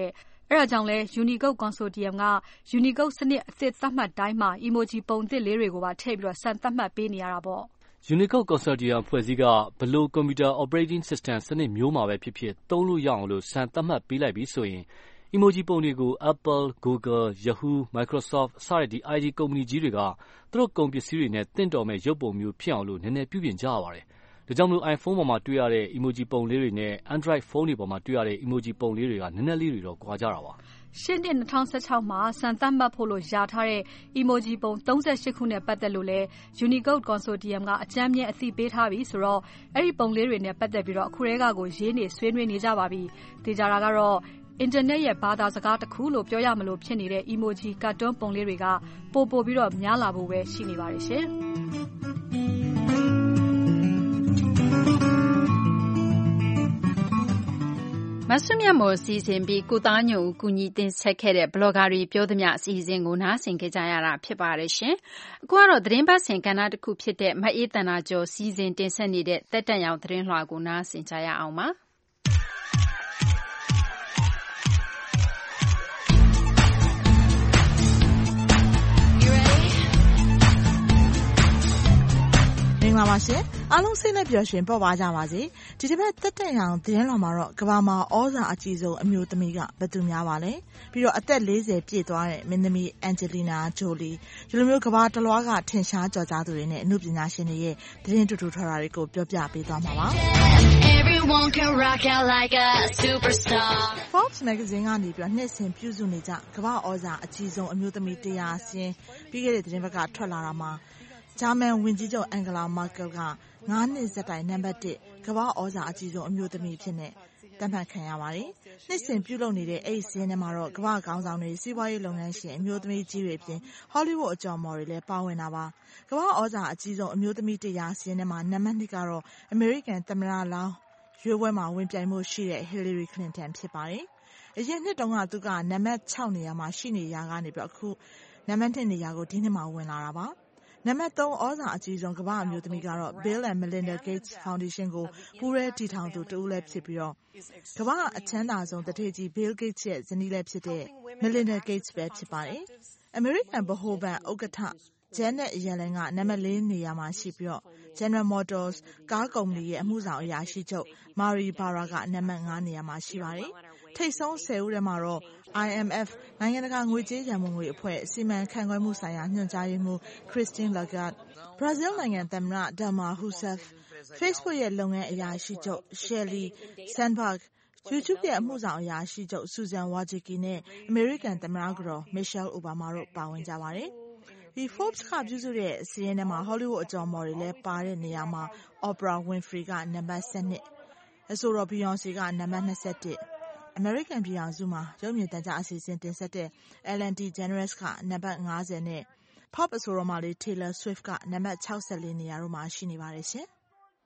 အဲဒါကြောင့်လဲ Unicode Consortium က Unicode စနစ်အသစ်သတ်မှတ်တိုင်းမှာ emoji ပုံသစ်လေးတွေကိုပါထည့်ပြီးစံသတ်မှတ်ပေးနေရတာပေါ့။ Unicode Consortium အဖွဲ့အစည်းကဘယ်လို Computer Operating System စနစ်မျိုးမှာပဲဖြစ်ဖြစ်သုံးလို့ရအောင်လို့စံသတ်မှတ်ပေးလိုက်ပြီဆိုရင် emoji ပုံတွေကို Apple, Google, Yahoo, Microsoft စတဲ့ IT ကုမ္ပဏီကြီးတွေကသူတို့ကုန်ပစ္စည်းတွေနဲ့သင့်တော်မဲ့ရုပ်ပုံမျိုးဖြစ်အောင်လို့နည်းနည်းပြုပြင်ကြရပါတယ်။ဒါကြောင့် iPhone ပေါ်မှာတွေ့ရတဲ့ emoji ပုံလေးတွေနဲ့ Android ဖုန်းတွေပေါ်မှာတွေ့ရတဲ့ emoji ပုံလေးတွေကနည်းနည်းလေးတွေတော့ကွာကြတာပါ။ရှေ့နှစ်2016မှာစံသတ်မှတ်ဖို့လို့ယာထားတဲ့ emoji ပုံ38ခုနဲ့ပတ်သက်လို့လဲ Unicode Consortium ကအကြမ်းမြင့်အသိပေးထားပြီဆိုတော့အဲ့ဒီပုံလေးတွေနဲ့ပတ်သက်ပြီးအခုတည်းကကိုရေးနေဆွေးနွေးနေကြပါပြီ။သိကြတာကတော့အင်တာနက်ရဲ့ဘာသာစကားတစ်ခုလို့ပြောရမလို့ဖြစ်နေတဲ့ emoji ကတ်တွန်းပုံလေးတွေကပိုပြီးတော့များလာဖို့ပဲရှိနေပါတယ်ရှင်။မဆုမြတ်မော်စီစဉ်ပြီးကိုသားညုံကူညီတင်ဆက်ခဲ့တဲ့ဘလော့ဂါတွေပြောသမျှအစီအစဉ်ကိုနားဆင်ကြကြရတာဖြစ်ပါတယ်ရှင်။အခုကတော့သတင်းပတ်စဉ်ကဏ္ဍတစ်ခုဖြစ်တဲ့မအေးတနာကျော်စီစဉ်တင်ဆက်နေတဲ့တက်တက်ရောင်သတင်းလွှာကိုနားဆင်ကြရအောင်ပါ။မင်္ဂလာပါရှင်အားလုံးစိတ်နဲ့ပျော်ရွှင်ပေါ့ပါကြပါစေဒီတစ်ပတ်တက်တက်ရောင်သတင်းလွှာမှာတော့ကမ္ဘာမှာဩဇာအကြီးဆုံးအမျိုးသမီးကဘယ်သူများပါလဲပြီးတော့အသက်40ပြည့်သွားတဲ့မင်းသမီးအန်ဂျလီနာဂျိုလီဒီလိုမျိုးကမ္ဘာတစ်လွှားကထင်ရှားကျော်ကြားသူတွေနဲ့အမှုပညာရှင်တွေရဲ့သတင်းတူတူထွားတာတွေကိုပြောပြပေးသွားမှာပါ Everyone can rock out like a superstar Forbes magazine ကနေပြီးတော့နှစ်စဉ်ပြုစုနေကြကမ္ဘာဩဇာအကြီးဆုံးအမျိုးသမီး100ဆင်းပြီးခဲ့တဲ့သတင်းပတ်ကထွက်လာတာမှာဂျာမန်ဝန်ကြီးချုပ်အန်ဂလာမာကယ်က9နှစ်ဆက်တိုင်နံပါတ်1ကမ္ဘာဩဇာအကြီးဆုံးအမျိုးသမီးဖြစ်နေတတ်မှတ်ခံရပါတယ်။နှစ်စဉ်ပြုလုပ်နေတဲ့အဲ့ဒီစင်းထဲမှာတော့ကမ္ဘာခေါင်းဆောင်တွေစီးပွားရေးလုပ်ငန်းရှင်အမျိုးသမီးကြီးတွေအပြင်ဟောလိဝုဒ်အကျော်မော်တွေလည်းပါဝင်တာပါ။ကမ္ဘာဩဇာအကြီးဆုံးအမျိုးသမီး100စင်းထဲမှာနံပါတ်2ကတော့အမေရိကန်သမ္မတလောင်းရွေးပွဲမှာဝင်ပြိုင်မှုရှိတဲ့ Hillary Clinton ဖြစ်ပါတယ်။အရင်နှစ်တုန်းကသူကနံပါတ်6နေရာမှာရှိနေရာကနေပြီးအခုနံပါတ်2နေရာကိုဒီနှစ်မှာဝင်လာတာပါ။နံပါတ်3ဩဇာအကြီးဆုံးကမ္ဘာအမျိုးသမီးကတော့ Bill and Melinda Gates Foundation ကိုပူးရဲတည်ထောင်သူတူလည်းဖြစ်ပြီးတော့ကမ္ဘာအချမ်းသာဆုံးတထေကြီး Bill Gates ရဲ့ဇနီးလည်းဖြစ်တဲ့ Melinda Gates ပဲဖြစ်ပါတယ်။ American ဗဟိုဘဏ်ဥက္ကဋ္ဌ Janet Yellen ကနံပါတ်4နေရာမှာရှိပြီးတော့ General Motors ကားကုမ္ပဏီရဲ့အမှုဆောင်အရာရှိချုပ် Mary Barra ကနံပါတ်5နေရာမှာရှိပါတယ်။ထိပ်ဆုံး10ဦးထဲမှာတော့ IMF နိုင်ငံတကာငွေကြေးရန်ပုံငွေအဖွဲ့စီမံခန့်ခွဲမှုဆိုင်ရာညွှန်ကြားရေးမှူး Christine Lagarde ဘရာဇီးနိုင်ငံသမ္မတ Dilma Rousseff Facebook ရဲ့လုပ်ငန်းအရာရှိချုပ် Sheryl Sandberg YouTube ရဲ့အမှုဆောင်အရာရှိချုပ် Susan Wojcicki နဲ့ American သမ္မတကတော် Michelle Obama တို့ပါဝင်ကြပါတယ်။ဒီ Forbes ကပြုစုတဲ့စီးရင်ထဲမှာ Hollywood အကျော်မော်တွေလည်းပါတဲ့နေရာမှာ Oprah Winfrey ကနံပါတ်12အဆိုတော် Beyonce ကနံပါတ်21American ပြည်အောင်စုမှာရုပ်မြင်သံကြားအစီအစဉ်တင်ဆက်တဲ့ Ellen DeGeneres ကနံပါတ်50နဲ့ Pop အဆိုတော်မလေး Taylor Swift ကနံပါတ်64နေရာတို့မှာရှိနေပါတယ်ရှင်။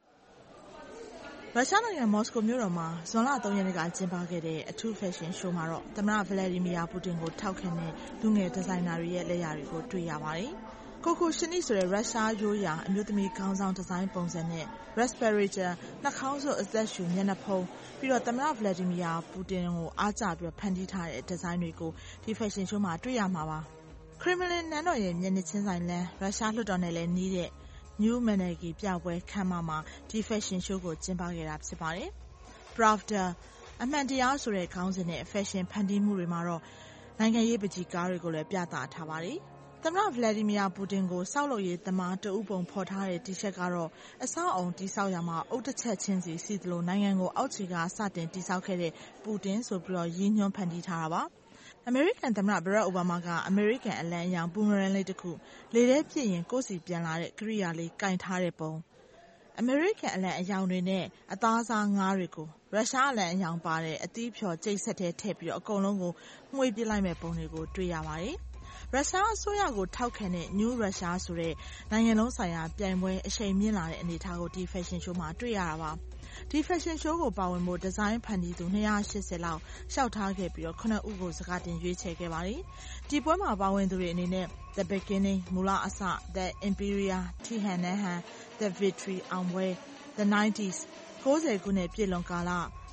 ရုရှားနိုင်ငံမော်စကိုမြို့တော်မှာဇွန်လ3ရက်နေ့ကကျင်းပခဲ့တဲ့အထူးဖက်ရှင်ရှိုးမှာတော့သမ္မတဗလာဒီမီယာပူတင်ကိုထောက်ခံတဲ့လူငယ်ဒီဇိုင်နာတွေရဲ့လက်ရာတွေကိုတွေ့ရပါတယ်။ကိုကိုရှင်နီဆိုတဲ့ရုရှားရိုးရာအမျိုးသမီးခေါင်းဆောင်ဒီဇိုင်းပုံစံနဲ့ respirator နှာခေါင်းစွပ်အသက်ရှူမျက်နှာဖုံးပြီးတော့သမ္မတဗလာဒီမီယာပူတင်ကိုအားကျပြီးဖန်တီးထားတဲ့ဒီဇိုင်းတွေကိုဒီဖက်ရှင်ရှိုးမှာတွေ့ရမှာပါ။ Kremlin နန်းတော်ရဲ့မျက်နှာချင်းဆိုင်လမ်းရုရှားလွှတ်တော်နဲ့လည်းနီးတဲ့ New Maneki ပြပွဲခန်းမမှာဒီဖက်ရှင်ရှိုးကိုကျင်းပခဲ့တာဖြစ်ပါတယ်။ Pravda အမှန်တရားဆိုတဲ့ခေါင်းစဉ်နဲ့ဖက်ရှင်ဖန်တီးမှုတွေမှာတော့နိုင်ငံရေးပကြီးကားတွေကိုလည်းပြသထားပါတယ်။သမ္မတဗလာဒီမီယာပူတင်ကိုစောက်လုပ်ရေးသမားတဦးပုံဖော်ထားတဲ့တီရှပ်ကတော့အဆောက်အုံတိဆောက်ရမှာအုတ်တစ်ချက်ချင်းစီစီသလိုနိုင်ငံကိုအောက်ခြေကစတင်တိဆောက်ခဲ့တဲ့ပူတင်ဆိုပြီးတော့ရည်ညွှန်းဖန်တီးထားတာပါ။ American သမ္မတ Barack Obama က American အလံအရောင်ပူငရန်လေးတစ်ခုလေထဲပြည့်ရင်ကိုယ်စီပြန်လာတဲ့ကိရိယာလေးကင်ထားတဲ့ပုံ American အလံအရောင်တွေနဲ့အသားစားငါးတွေကိုရုရှားအလံအရောင်ပါတဲ့အသီးဖြော်ကျိတ်ဆက်ထဲထည့်ပြီးတော့အကုန်လုံးကိုမှွေပစ်လိုက်မဲ့ပုံတွေကိုတွေ့ရပါတယ်။ရုရှားအစိုးရကိုထောက်ခံတဲ့ New Russia ဆိုတဲ့နိုင်ငံလုံးဆိုင်ရာပြိုင်ပွဲအရှိန်မြင့်လာတဲ့အနေအထားကိုဒီဖက်ရှင်ရှိုးမှာတွေ့ရတာပါ။ဒီဖက်ရှင်ရှိုးကိုပါဝင်ဖို့ဒီဇိုင်းဖန်တီးသူ280လောက်ရှောက်ထားခဲ့ပြီးတော့9ဦးကိုစကားတင်ရွေးချယ်ခဲ့ပါတယ်။ဒီပွဲမှာပါဝင်သူတွေအနေနဲ့ The Beginning မူလအစ The Imperial ထိဟန်နန်းဟန် The Victory အောင်ပွဲ The 90s 90ခုနှစ်ပြည့်လွန်ကာလ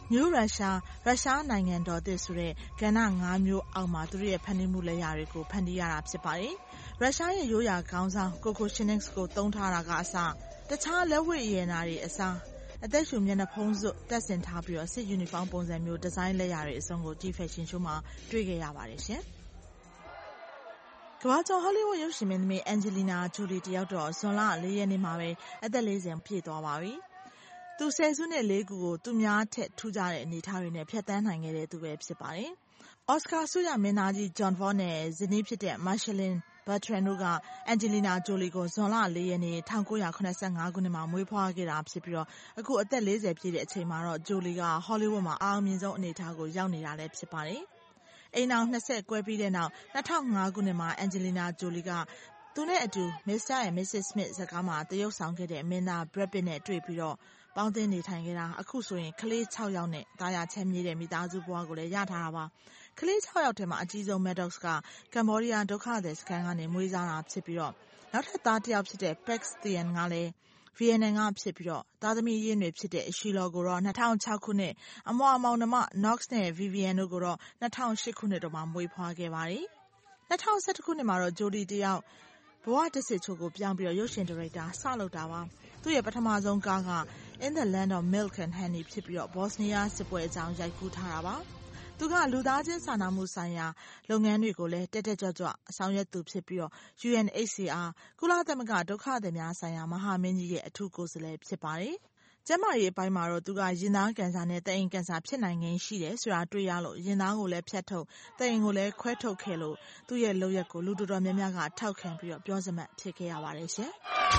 New Russia နိုင်ငံတော်သစ်ဆိုတဲ့ကဏ္ဍ5မျိုးအောက်မှာသူတို့ရဲ့ဖန်တီးမှုလက်ရာတွေကိုဖန်တီးရတာဖြစ်ပါတယ်။ ရုရှားရဲ့ရိုးရာခေါင်းဆောင်ကိုကိုရှင်နက်စ်ကိုသုံးထားတာကအစတခြားလက်ဝတ်ရည်နာတွေအစားအသက်ရှူမျက်နှာဖုံးစွပ်တက်ဆင်ထားပြီးစစ်ယူနီဖောင်းပုံစံမျိုးဒီဇိုင်းလက်ရာတွေအစုံကိုဒီဖက်ရှင်ရှိုးမှာတွေ့ခဲ့ရပါတယ်ရှင်။ကမ္ဘာကျော်ဟောလိဝုဒ်ရုပ်ရှင်မင်းသမီးအန်ဂျလီနာဂျိုလီတယောက်တော့ဇွန်လ4 ရက်နေ့မှာပဲအသက်40ပြည့်သွားပါပြီ။သူ10စုနှစ်4ခုကိုသူများထက်ထူးခြားတဲ့အနေအထားတွေနဲ့ဖျက်ဆီးနိုင်ခဲ့တဲ့သူပဲဖြစ်ပါတယ်။အော်စကာဆုရမင်းသားကြီးဂျွန်ဖော့နဲ့ဇနီးဖြစ်တဲ့မာရှလင်ဘတ်ထရန်တို့ကအန်ဂျလီနာဂျိုလီကိုဇွန်လ4 ရက်နေ့1985ခုနှစ်မှာမွေးဖွားခဲ့တာဖြစ်ပြီးအခုအသက်40ပြည့်တဲ့အချိန်မှာတော့ဂျိုလီကဟောလိဝုဒ်မှာအောင်မြင်ဆုံးအနေအထားကိုရောက်နေတာလည်းဖြစ်ပါတယ်။အိမ်အောင်20ကွဲပြီးတဲ့နောက်2005ခုနှစ်မှာအန်ဂျလီနာဂျိုလီကသူနဲ့အတူ Mr. and Mrs. Smith ဇာတ်ကားမှာတရုပ်ဆောင်ခဲ့တဲ့မင်းသား Brad Pitt နဲ့တွေ့ပြီးပေါင်းသင်းနေထိုင်ခဲ့တာအခုဆိုရင်ကလေး6ယောက်နဲ့တာယာချမ်းမြေတဲ့မိသားစုဘဝကိုလည်းရထားတာပါကလေး6ယောက်ထဲမှာအကြီးဆုံး Maddox ကကမ္ဘောဒီးယားဒုက္ခသည်စခန်းကနေမွေးစားတာဖြစ်ပြီးနောက်ထပ်သားတစ်ယောက်ဖြစ်တဲ့ Pax Thian ကလည်းဗီယက်နမ်ကဖြစ်ပြီးသားသမီးရင်းတွေဖြစ်တဲ့ရှီလော်ကိုတော့2006ခုနှစ်အမွာမောင်နှမ Knox နဲ့ Vivian တို့ကိုတော့2008ခုနှစ်မှာမွေးဖွားခဲ့ပါတယ်2011ခုနှစ်မှာတော့ဂျိုလီတယောက်ဘဝတစ်စစ်ချို့ကိုပြောင်းပြီးရုပ်ရှင်ဒါရိုက်တာစလုပ်တာပါသူ့ရဲ့ပထမဆုံးကားက In the Land of Milk and Honey ဖြစ်ပြီးဘော့စနီးယားစစ်ပွဲအကြောင်းရိုက်ကူးထားတာပါသူကလူသားချင်းစာနာမှုဆိုင်ရာလုပ်ငန်းတွေကိုလည်းတက်ကြွဆောင်ရွက်သူဖြစ်ပြီး UNHCR ကုလသမဂ္ဂဒုက္ခသည်များဆိုင်ရာမဟာမင်းကြီးရဲ့အထူးကိုယ်စားလှယ်ဖြစ်ပါတယ်ကျန်းမာရေးအပိုင်းမှာတော့သူကရင်သားကင်ဆာနဲ့သအိမ်ကင်ဆာဖြစ်နိုင်ခြင်းရှိတယ်ဆိုတာတွေ့ရလို့ရင်သားကိုလည်းဖြတ်ထုတ်သအိမ်ကိုလည်းခွဲထုတ်ခဲ့လို့သူ့ရဲ့လုပ်ရက်ကိုလူတော်တော်များများကထောက်ခံပြီးပြောစမှတ်ဖြစ်ခဲ့ရပါတယ်ရှင်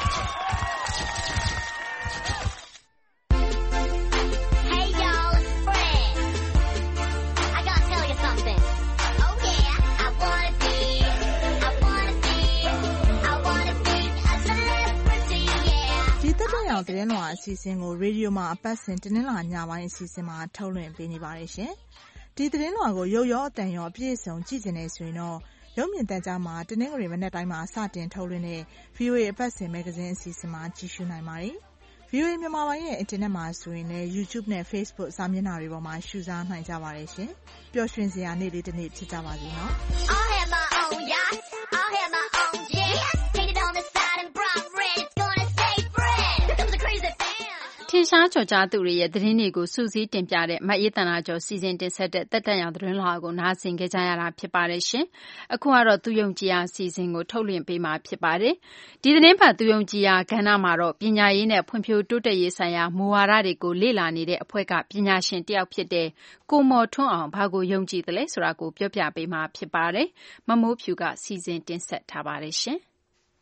သတင်းလွှာအစီအစဉ်ကိုရေဒီယိုမှာအပတ်စဉ်တင်းနှလာညပိုင်းအစီအစဉ်မှာထုတ်လွှင့်ပေးနေပါတယ်ရှင်။ဒီသတင်းလွှာကိုရုပ်ရောအတန်ရောအပြည့်အစုံကြည့်နေဆိုရင်တော့ရုပ်မြင်သံကြားမှာတင်းနှငွေမနေ့တိုင်းမှာစတင်ထုတ်လွှင့်တဲ့ VOA အပတ်စဉ်မဂ္ဂဇင်းအစီအစဉ်မှာကြည့်ရှုနိုင်ပါတယ်။ VOA မြန်မာပိုင်းရဲ့အင်တာနက်မှာဆိုရင်လည်း YouTube နဲ့ Facebook စာမျက်နှာတွေပေါ်မှာရှုစားနိုင်ကြပါတယ်ရှင်။ပျော်ရွှင်စရာနေ့လေးတစ်နေ့ဖြစ်ကြပါစေနော်။ I'll have my own yacht. I'll have my own jet. Painted on the side and bright red. It's gonna stay fresh. Here comes the crazy fan.ထင်ရှားကျော်ကြားသူတွေရဲ့သတင်းတွေကိုစူးစီးတင်ပြတဲ့မအေးသန္တာကျော်စီစဉ်တင်ဆက်တဲ့တက်တက်ရောင်သတင်းလွှာကိုနားဆင်ကြရတာဖြစ်ပါတယ်ရှင်။အခုကတော့သူယုံကြည်ရာစီစဉ်ကိုထုတ်လွှင့်ပေးမှာဖြစ်ပါတယ်။ဒီသတင်းပတ်သူယုံကြည်ရာကဏ္ဍမှာတော့ပညာရေးနဲ့ဖွံ့ဖြိုးတိုးတက်ရေးဆိုင်ရာမူဝါဒတွေကိုလေ့လာနေတဲ့အဖွဲ့ကပညာရှင်တယောက်ဖြစ်တဲ့ကိုမော်ထွန်းအောင်ဘာကိုယုံကြည်တယ်လဲဆိုတာကိုပြောပြပေးမှာဖြစ်ပါတယ်။မမိုးဖြူကစီစဉ်တင်ဆက်ထားပါတယ်ရှင်။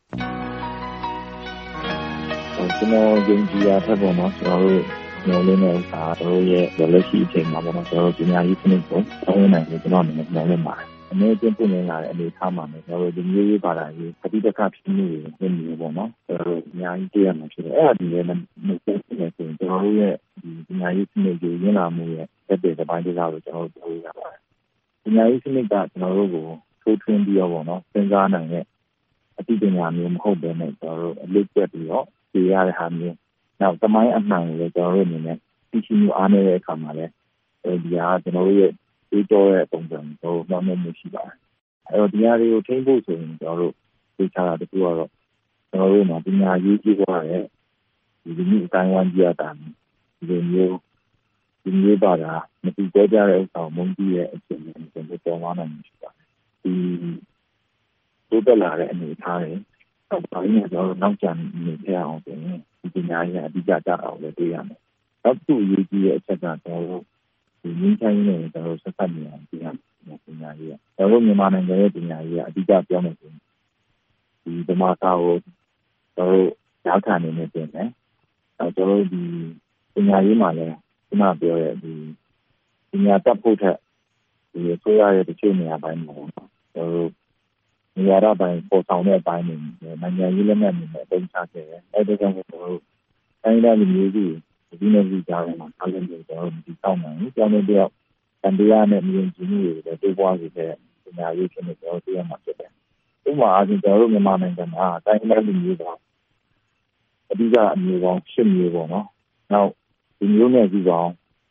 ကျွန်တော်ယုံကြည်ရတဲ့ပုံမှာကျွန်တော်တို့ညောင်းလေးနဲ့ဥစ္စာတို့ရဲ့လက်ရှိအချိန်မှာပေါ့နော်ကျွန်တော်တို့ပညာရေးစနစ်ကိုတောင်းနိုင်တယ်ကျွန်တော်အနေနဲ့ညောင်းလေးပါတယ်အနည်းချင်းပုံနေလာတဲ့အနေအထားမှာလည်းကျွန်တော်တို့ဒီမျိုးရေးပါတာကြီးပဋိပက္ခဖြစ်မှုတွေဖြစ်နေပေါ့နော်ကျွန်တော်တို့အများကြီးတွေ့ရမှာဖြစ်တယ်အဲ့ဒါဒီလည်းမဟုတ်ဘူးဆိုရင်ကျွန်တော်တို့ရဲ့ဒီပညာရေးစနစ်ကိုရင်းလာမှုရဲ့တက်တဲ့ပိုင်းတွေကလို့ကျွန်တော်တို့ပြောရပါတယ်ပညာရေးစနစ်ကကျွန်တော်တို့ကိုထိုးထွင်းပြီးတော့ပေါ့နော်စဉ်းစားနိုင်တဲ့အသိပညာမျိုးမဟုတ်ဘဲနဲ့ကျွန်တော်တို့အလုပ်ကျက်ပြီးတော့သိရတဲ့ဟာမျိုးနောက်သမိုင်းအမှန်ကိုလည်းကျွန်တော်တို့အနေနဲ့သိရှိမှုအားနည်းတဲ့အခါမှာလည်းဒီဟာကျွန်တော်တို့ရဲ့ဒီတော့ရဲ့ပုံစံကိုနောက်မှုရှိပါတယ်အဲ့တော့ဒီဟာတွေကိုထိန်းဖို့ဆိုရင်ကျွန်တော်တို့သိချတာတခုကတော့ကျွန်တော်တို့မှာပညာရေးကြီးသွားတဲ့ဒီမျိုးအတိုင်းဝန်းကြီးရတာဒီလိုမျိုးဒီမျိုးပါတာမတူကြတဲ့ဥစ္စာမုန်းကြီးရဲ့အခြေအနေကိုကျွန်တော်ပြောင်းနိုင်မှာရှိပါတယ်ဒီတိုးတက်လာတဲ့အနေအထားတွေတော့ဘာလို့လဲကျွန်တော်တို့နောက်ကျနေကြအောင်ဆိုရင်ဒီပညာရေးအဓိကကြအောင်လည်းတွေ့ရမယ်နောက်တစ်ရေးကြီးတဲ့အချက်ကကျွန်တော်တို့ဒီငင်းချိုင်းနေကျွန်တော်တို့ဆက်ဆက်နေအောင်ပြင်ရမယ်ပညာရေးကျွန်တော်တို့မြန်မာနိုင်ငံရဲ့ပညာရေးအဓိကပြောမယ်ဆိုရင်ဒီဓမ္မစာကိုကျွန်တော်တို့ကြားခံနေနေပြင်မယ်နောက်ကျွန်တော်တို့ဒီပညာရေးမှာလည်းခုနပြောတဲ့ဒီပညာတတ်ဖို့ထက်ဒီဆိုရတဲ့တချို့နေရာပိုင်းမှာကျွန်တော်တို့နေရာပိုင်းပေါ်ဆောင်တဲ့အပိုင်းတွေနိုင်ငံရေးလက်နက်တွေနဲ့အသုံးချခဲ့တယ်။အဲဒီကြောင့်ကျွန်တော်တို့တိုင်းဒေသမျိုးစုဒီနေ့ဒီကြားထဲမှာအားလုံးကိုကျွန်တော်တို့ဒီတောင်းနိုင်။ကျောင်းတွေတော့တန်တရားနဲ့မြင်ကြည့်မှုတွေလည်းတိုးပွားစေတဲ့ပညာရေးဖြစ်နေကျွန်တော်တို့သိရမှာဖြစ်တယ်။ဥပမာအားဖြင့်ကျွန်တော်တို့မြန်မာနိုင်ငံမှာတိုင်းဒေသမျိုးကအဓိကအမျိုးပေါင်း၈မျိုးပေါ့နော်။နောက်ဒီမျိုးနဲ့ဒီပေါင်း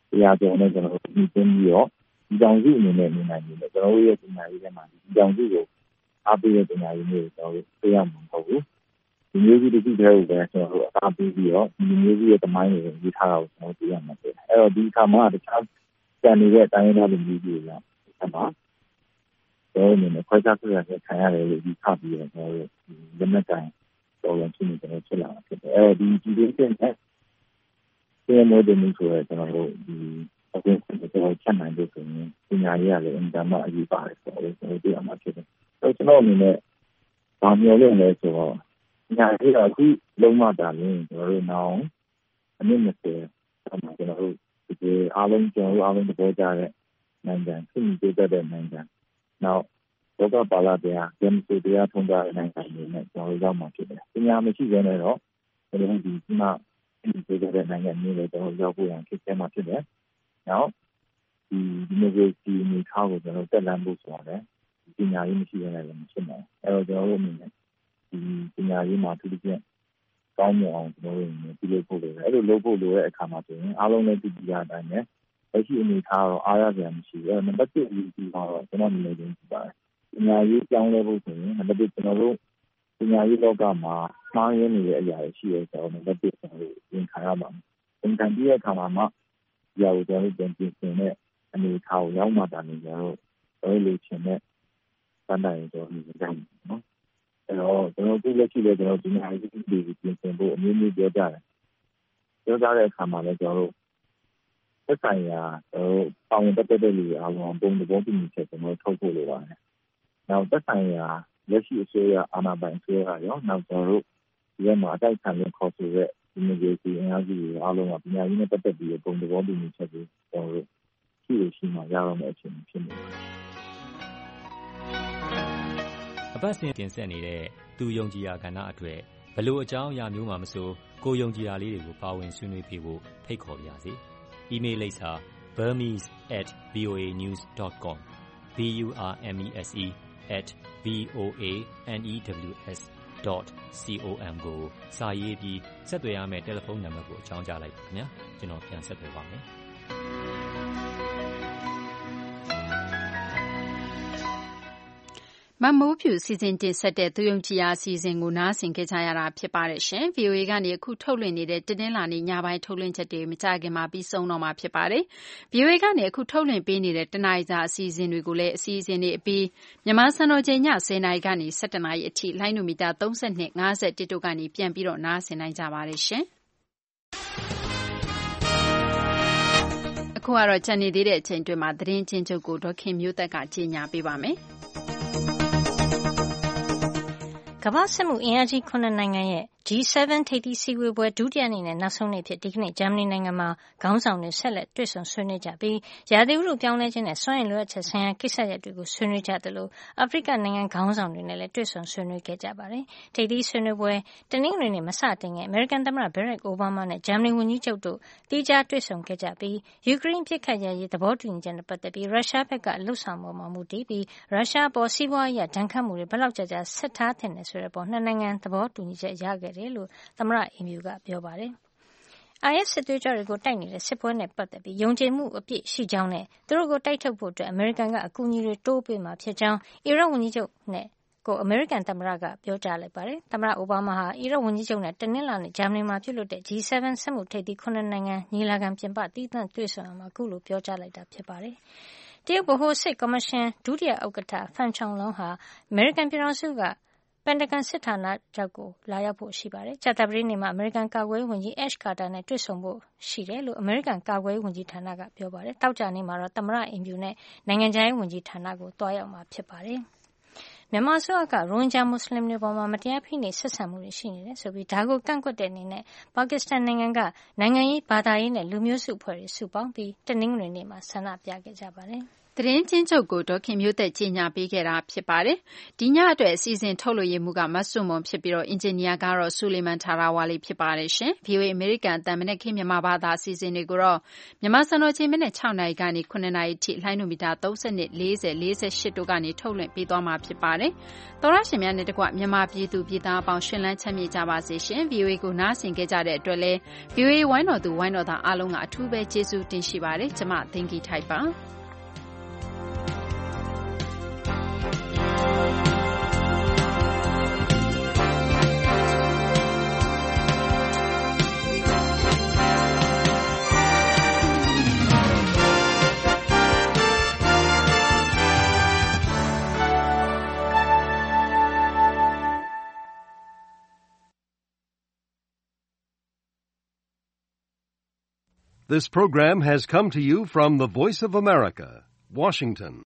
100 ကျော်နဲ့ကျွန်တော်တို့ပြင်ပြီးတော့ဒီကြောင်စုအနေနဲ့နေနိုင်တယ်ကျွန်တော်တို့ရဲ့ပညာရေးထဲမှာဒီကြောင်စုကိုအားပေးတဲ့ပညာရေးမျိုးကျွန်တော်တို့သိရမှာမဟုတ်ဘူးဒီမျိုးကြီးတစ်ခုတည်းကိုပဲကျွန်တော်တို့အားပေးပြီးတော့ဒီမျိုးကြီးရဲ့တမိုင်းကိုရေးထားတာကိုကျွန်တော်သိရမှာဖြစ်တယ်အဲ့တော့ဒီအခါမှာတခြားကျန်နေတဲ့တိုင်းရင်းသားလူမျိုးတွေကဆက်ပါတော့အနေနဲ့ခွဲခြားဆက်ဆံခံရတယ်လို့ဒီခါပြီးတော့ကျွန်တော်တို့လက်နက်ကိုင်တော်ရင်ချင်းကျွန်တော်ဖြစ်လာတာဖြစ်တယ်အဲ့တော့ဒီဒီချင်းနဲ့ဒီမိုဒယ်မျိုးဆိုရကျွန်တော်တို့ဒီအခုကျွန်တော်ချက်နိုင်လို့ဆိုရင်ပညာရေးရလည်းအင်တာနက်အရေးပါတယ်ဆိုတော့ကျွန်တော်သိရမှာဖြစ်တယ်အဲ့ကျွန်တော်အနေနဲ့ဗာမျောလို့လဲဆိုတော့ပညာရေးကအခုလုံးဝတာလင်းကျွန်တော်တို့နောက်အနည်း20ကျွန်တော်တို့ဒီအားလုံးကျွန်တော်တို့အားလုံးသဘောကျတဲ့နိုင်ငံဖြစ်နေတဲ့နိုင်ငံနောက်လောကပါလာတရားဂျမ်စီတရားထုံးတဲ့နိုင်ငံတွေနဲ့ကျွန်တော်တို့ရောက်မှာဖြစ်တယ်ပညာမရှိဘဲနဲ့တော့ကျွန်တော်တို့ဒီမှာဒီတဲ့နိုင်ငံမျိုးတွေကျွန်တော်ရောက်ဖို့ရန်ဖြစ်မှာဖြစ်တယ်နောက်ဒီမိုကရေစီမျိုးထားကိုကျွန်တော်တက်လှမ်းဖို့ဆိုရတယ်ပညာရေးမရှိဘဲနဲ့လည်းမဖြစ်နိုင်အဲ့တော့ကျွန်တော်တို့အနေနဲ့ဒီပညာရေးမှာသူတို့ကျကောင်းမွန်အောင်ကျွန်တော်တို့ပြုလုပ်ဖို့လိုတယ်အဲ့လိုလုပ်ဖို့လိုတဲ့အခါမှာဆိုရင်အားလုံးလည်းသိကြတဲ့အတိုင်းပဲလက်ရှိအနေထားတော့အားရစရာမရှိဘူးအဲ့နံပါတ်1အရေးကြီးတာတော့ကျွန်တော်အနေနဲ့ပြောပြပါတယ်ပညာရေးကြောင်းလဲဖို့ဆိုရင်နံပါတ်1ကျွန်တော်တို့ပညာရေးလောကမှာမှားရင်းနေတဲ့အရာတွေရှိရဲဆိုတော့နံပါတ်1ကျွန်တော်တို့သင်ခါရပါမယ်သင်ခန်းပြီးတဲ့အခါမှာဒီအရာကိုကျွန်တော်တို့ပြင်ဆင်တဲ့အနေအထားကိုရောက်မှတာနေကျွန်တော်တို့လိုချင်တဲ့စံတိုင်းကျွန်တော်တို့ကြောင်းနော်အဲ့တော့ကျွန်တော်တို့လက်ရှိလည်းကျွန်တော်ဒီနေ့ဒီပြင်ဆင်ဖို့အမျိုးမျိုးပြောကြတယ်ပြောကြတဲ့အခါမှာလည်းကျွန်တော်တို့သက်ဆိုင်ရာပေါင်းတက်တဲ့လူအားလုံးပုံသဘောတူညီချက်ကျွန်တော်ထုတ်ဖို့လိုပါတယ်နောက်သက်ဆိုင်ရာလက်ရှိအစိုးရအာဏာပိုင်အစိုးရရောနောက်ကျွန်တော်တို့ဒီမှာအတိုက်ခံလို့ခေါ်ဆိုတဲ့ဒီမိုကရေစီအင်အားစုတွေအားလုံးကပညာရေးနဲ့ပတ်သက်ပြီးပုံသဘောတူညီချက်တွေကျွန်တော်တို့ရှိမှရတော့မယ့်အချိန်ဖြစ်နေတယ်အပတ်စဉ်တင်ဆက်နေတဲ့သူယုံကြည်ရာကဏ္ဍအတွက်ဘလို့အကြောင်းအရာမျိုးမှမဆိုကိုယုံကြည်ရာလေးတွေကိုပါဝင်ဆွေးနွေးပေးဖို့ဖိတ်ခေါ်ပါရစေ။ email လိပ်စာ burmese@voanews.com burmese@voanews.com ကိုစာရေးပြီးဆက်သွယ်ရမယ့်တယ်လီဖုန်းနံပါတ်ကိုအကြောင်းကြားလိုက်ပါခင်ဗျာကျွန်တော်ပြန်ဆက်သွယ်ပါမယ်မမိုးဖြူစီစဉ်တင်ဆက်တဲ့သူယုံကြည်ရာအစီအစဉ်ကိုနားဆင်ကြရတာဖြစ်ပါတယ်ရှင်။ VOA ကနေအခုထုတ်လွှင့်နေတဲ့တင်းတင်းလာနေညပိုင်းထုတ်လွှင့်ချက်တွေမကြခင်မှာပြီးဆုံးတော့မှာဖြစ်ပါတယ်။ VOA ကနေအခုထုတ်လွှင့်ပေးနေတဲ့တနင်္လာစာအစီအစဉ်တွေကိုလည်းအစီအစဉ်တွေအပြီးမြန်မာစံတော်ချိန်ည10:00နာရီကနေ17:00နာရီအထိလိုင်းနူမီတာ32 51တို့ကနေပြန်ပြီးတော့နားဆင်နိုင်ကြပါတယ်ရှင်။အခုကတော့ကြံနေသေးတဲ့အချိန်တွင်မှာသတင်းချင်းချုပ်ကိုဒေါခင်မျိုးသက်ကကြီးညာပေးပါမယ်။ကမ္ဘာ့စစ်မှုအင်အားကြီး9နိုင်ငံရဲ့ G7 ထိပ်သီးစည်းဝေးပွဲဒုတိယနေ့နဲ့နောက်ဆုံးနေ့ဖြစ်ဒီကနေ့ဂျာမနီနိုင်ငံမှာခေါင်းဆောင်တွေဆက်လက်တွေ့ဆုံဆွေးနွေးကြပြီးရာသီဥတုပြောင်းလဲခြင်းနဲ့စွမ်းအင်လိုအပ်ချက်ဆိုင်ရာကိစ္စရပ်တွေကိုဆွေးနွေးကြသလိုအာဖရိကနိုင်ငံခေါင်းဆောင်တွေနဲ့လည်းတွေ့ဆုံဆွေးနွေးခဲ့ကြပါတယ်။ထိပ်သီးဆွေးနွေးပွဲတနင်္ဂနွေနေ့မစတင်ခင်အမေရိကန်သမ္မတ Barack Obama နဲ့ဂျာမနီဝန်ကြီးချုပ်တို့သီးခြားတွေ့ဆုံခဲ့ကြပြီးယူကရိန်းပစ်ခတ်ရရေးသဘောတူညီချက်နဲ့ပတ်သက်ပြီးရုရှားဘက်ကလှုပ်ဆောင်မှုမှာမူတည်ပြီးရုရှားအပေါ်စီးပွားရေးဒဏ်ခတ်မှုတွေဘယ်လောက်ကြာဆက်ထားသင့်တယ်ဆိုတဲ့ပေါ်နှစ်နိုင်ငံသဘောတူညီချက်ရခဲ့တယ်လို့သမ္မတအီမြူကပြောပါတယ်။ IS စစ်သွေးကြွတွေကိုတိုက်နေတဲ့စစ်ပွဲနဲ့ပတ်သက်ပြီးယုံကြည်မှုအပြည့်ရှိကြောင်းနဲ့သူတို့ကိုတိုက်ထုတ်ဖို့အမေရိကန်ကအကူအညီတွေတိုးပေးမှာဖြစ်ကြောင်းအီရတ်ဝန်ကြီးချုပ်နဲ့ကိုအမေရိကန်သမ္မတကပြောကြားလိုက်ပါတယ်။သမ္မတအိုဘားမားဟာအီရတ်ဝန်ကြီးချုပ်နဲ့တနင်္လာနေ့ဂျာမနီမှာပြုလုပ်တဲ့ G7 စက်မှုထိပ်သီး9နိုင်ငံညီလာခံပြင်ပသီးသန့်တွေ့ဆုံရာမှာအခုလိုပြောကြားလိုက်တာဖြစ်ပါတယ်။တရုတ်ဗဟိုစစ်ကော်မရှင်ဒုတိယဥက္ကဋ္ဌဖန်ချောင်းလုံးဟာအမေရိကန်ပြည်ထောင်စုကပန်တဂန်စစ်ဌာနချုပ်ကိုလာရောက်ဖို့ရှိပါတယ်။ကြာသပတေးနေ့မှာအမေရိကန်ကာကွယ်ရေးဝန်ကြီး Ash Carter နဲ့တွေ့ဆုံဖို့ရှိတယ်လို့အမေရိကန်ကာကွယ်ရေးဝန်ကြီးဌာနကပြောပါတယ်။တောက်ကြနေ့မှာတော့သမ္မတအင်ဖြူနဲ့နိုင်ငံခြားရေးဝန်ကြီးဌာနကိုတွားရောက်မှာဖြစ်ပါတယ်။မြန်မာအစိုးရကရိုဟင်ဂျာမွတ်စလင်တွေပေါ်မှာမတရားဖိနှိပ်ဆက်ဆံမှုတွေရှိနေတယ်ဆိုပြီးဒါကိုကန့်ကွက်တဲ့အနေနဲ့ပါကစ္စတန်နိုင်ငံကနိုင်ငံရေးဘာသာရေးနဲ့လူမျိုးစုအဖွဲ့တွေစုပေါင်းပြီးတနင်္ဂနွေနေ့မှာဆန္ဒပြခဲ့ကြပါတယ်။သတင်းချင်းချုပ်ကိုဒေါခင်မျိုးသက်ကြီးညာပေးခဲ့တာဖြစ်ပါတယ်။ဒီညအတွက်အစီအစဉ်ထုတ်လွှင့်ရေးမှူးကမတ်စွန်မွန်ဖြစ်ပြီးတော့အင်ဂျင်နီယာကတော့ဆူလီမန်ထာရာဝါလီဖြစ်ပါတယ်ရှင်။ VOA အမေရိကန်အသံမနေ့ခင်းမြန်မာဘာသာအစီအစဉ်တွေကိုတော့မြန်မာစံတော်ချိန်မနေ့6နာရီကနေ9နာရီထိလိုင်းနိုမီတာ32 40 48တို့ကနေထုတ်လွှင့်ပေးသွားမှာဖြစ်ပါတယ်။သောရရှင်များနဲ့တကွမြန်မာပြည်သူပြည်သားအပေါင်းရှင်လန်းချမ်းမြေ့ကြပါစေရှင်။ VOA ကိုနားဆင်ခဲ့ကြတဲ့အတွက်လည်း VOA ဝိုင်းတော်သူဝိုင်းတော်သားအားလုံးကအထူးပဲကျေးဇူးတင်ရှိပါတယ်။ကျွန်မသင်္ကီထိုက်ပါ This program has come to you from the Voice of America, Washington.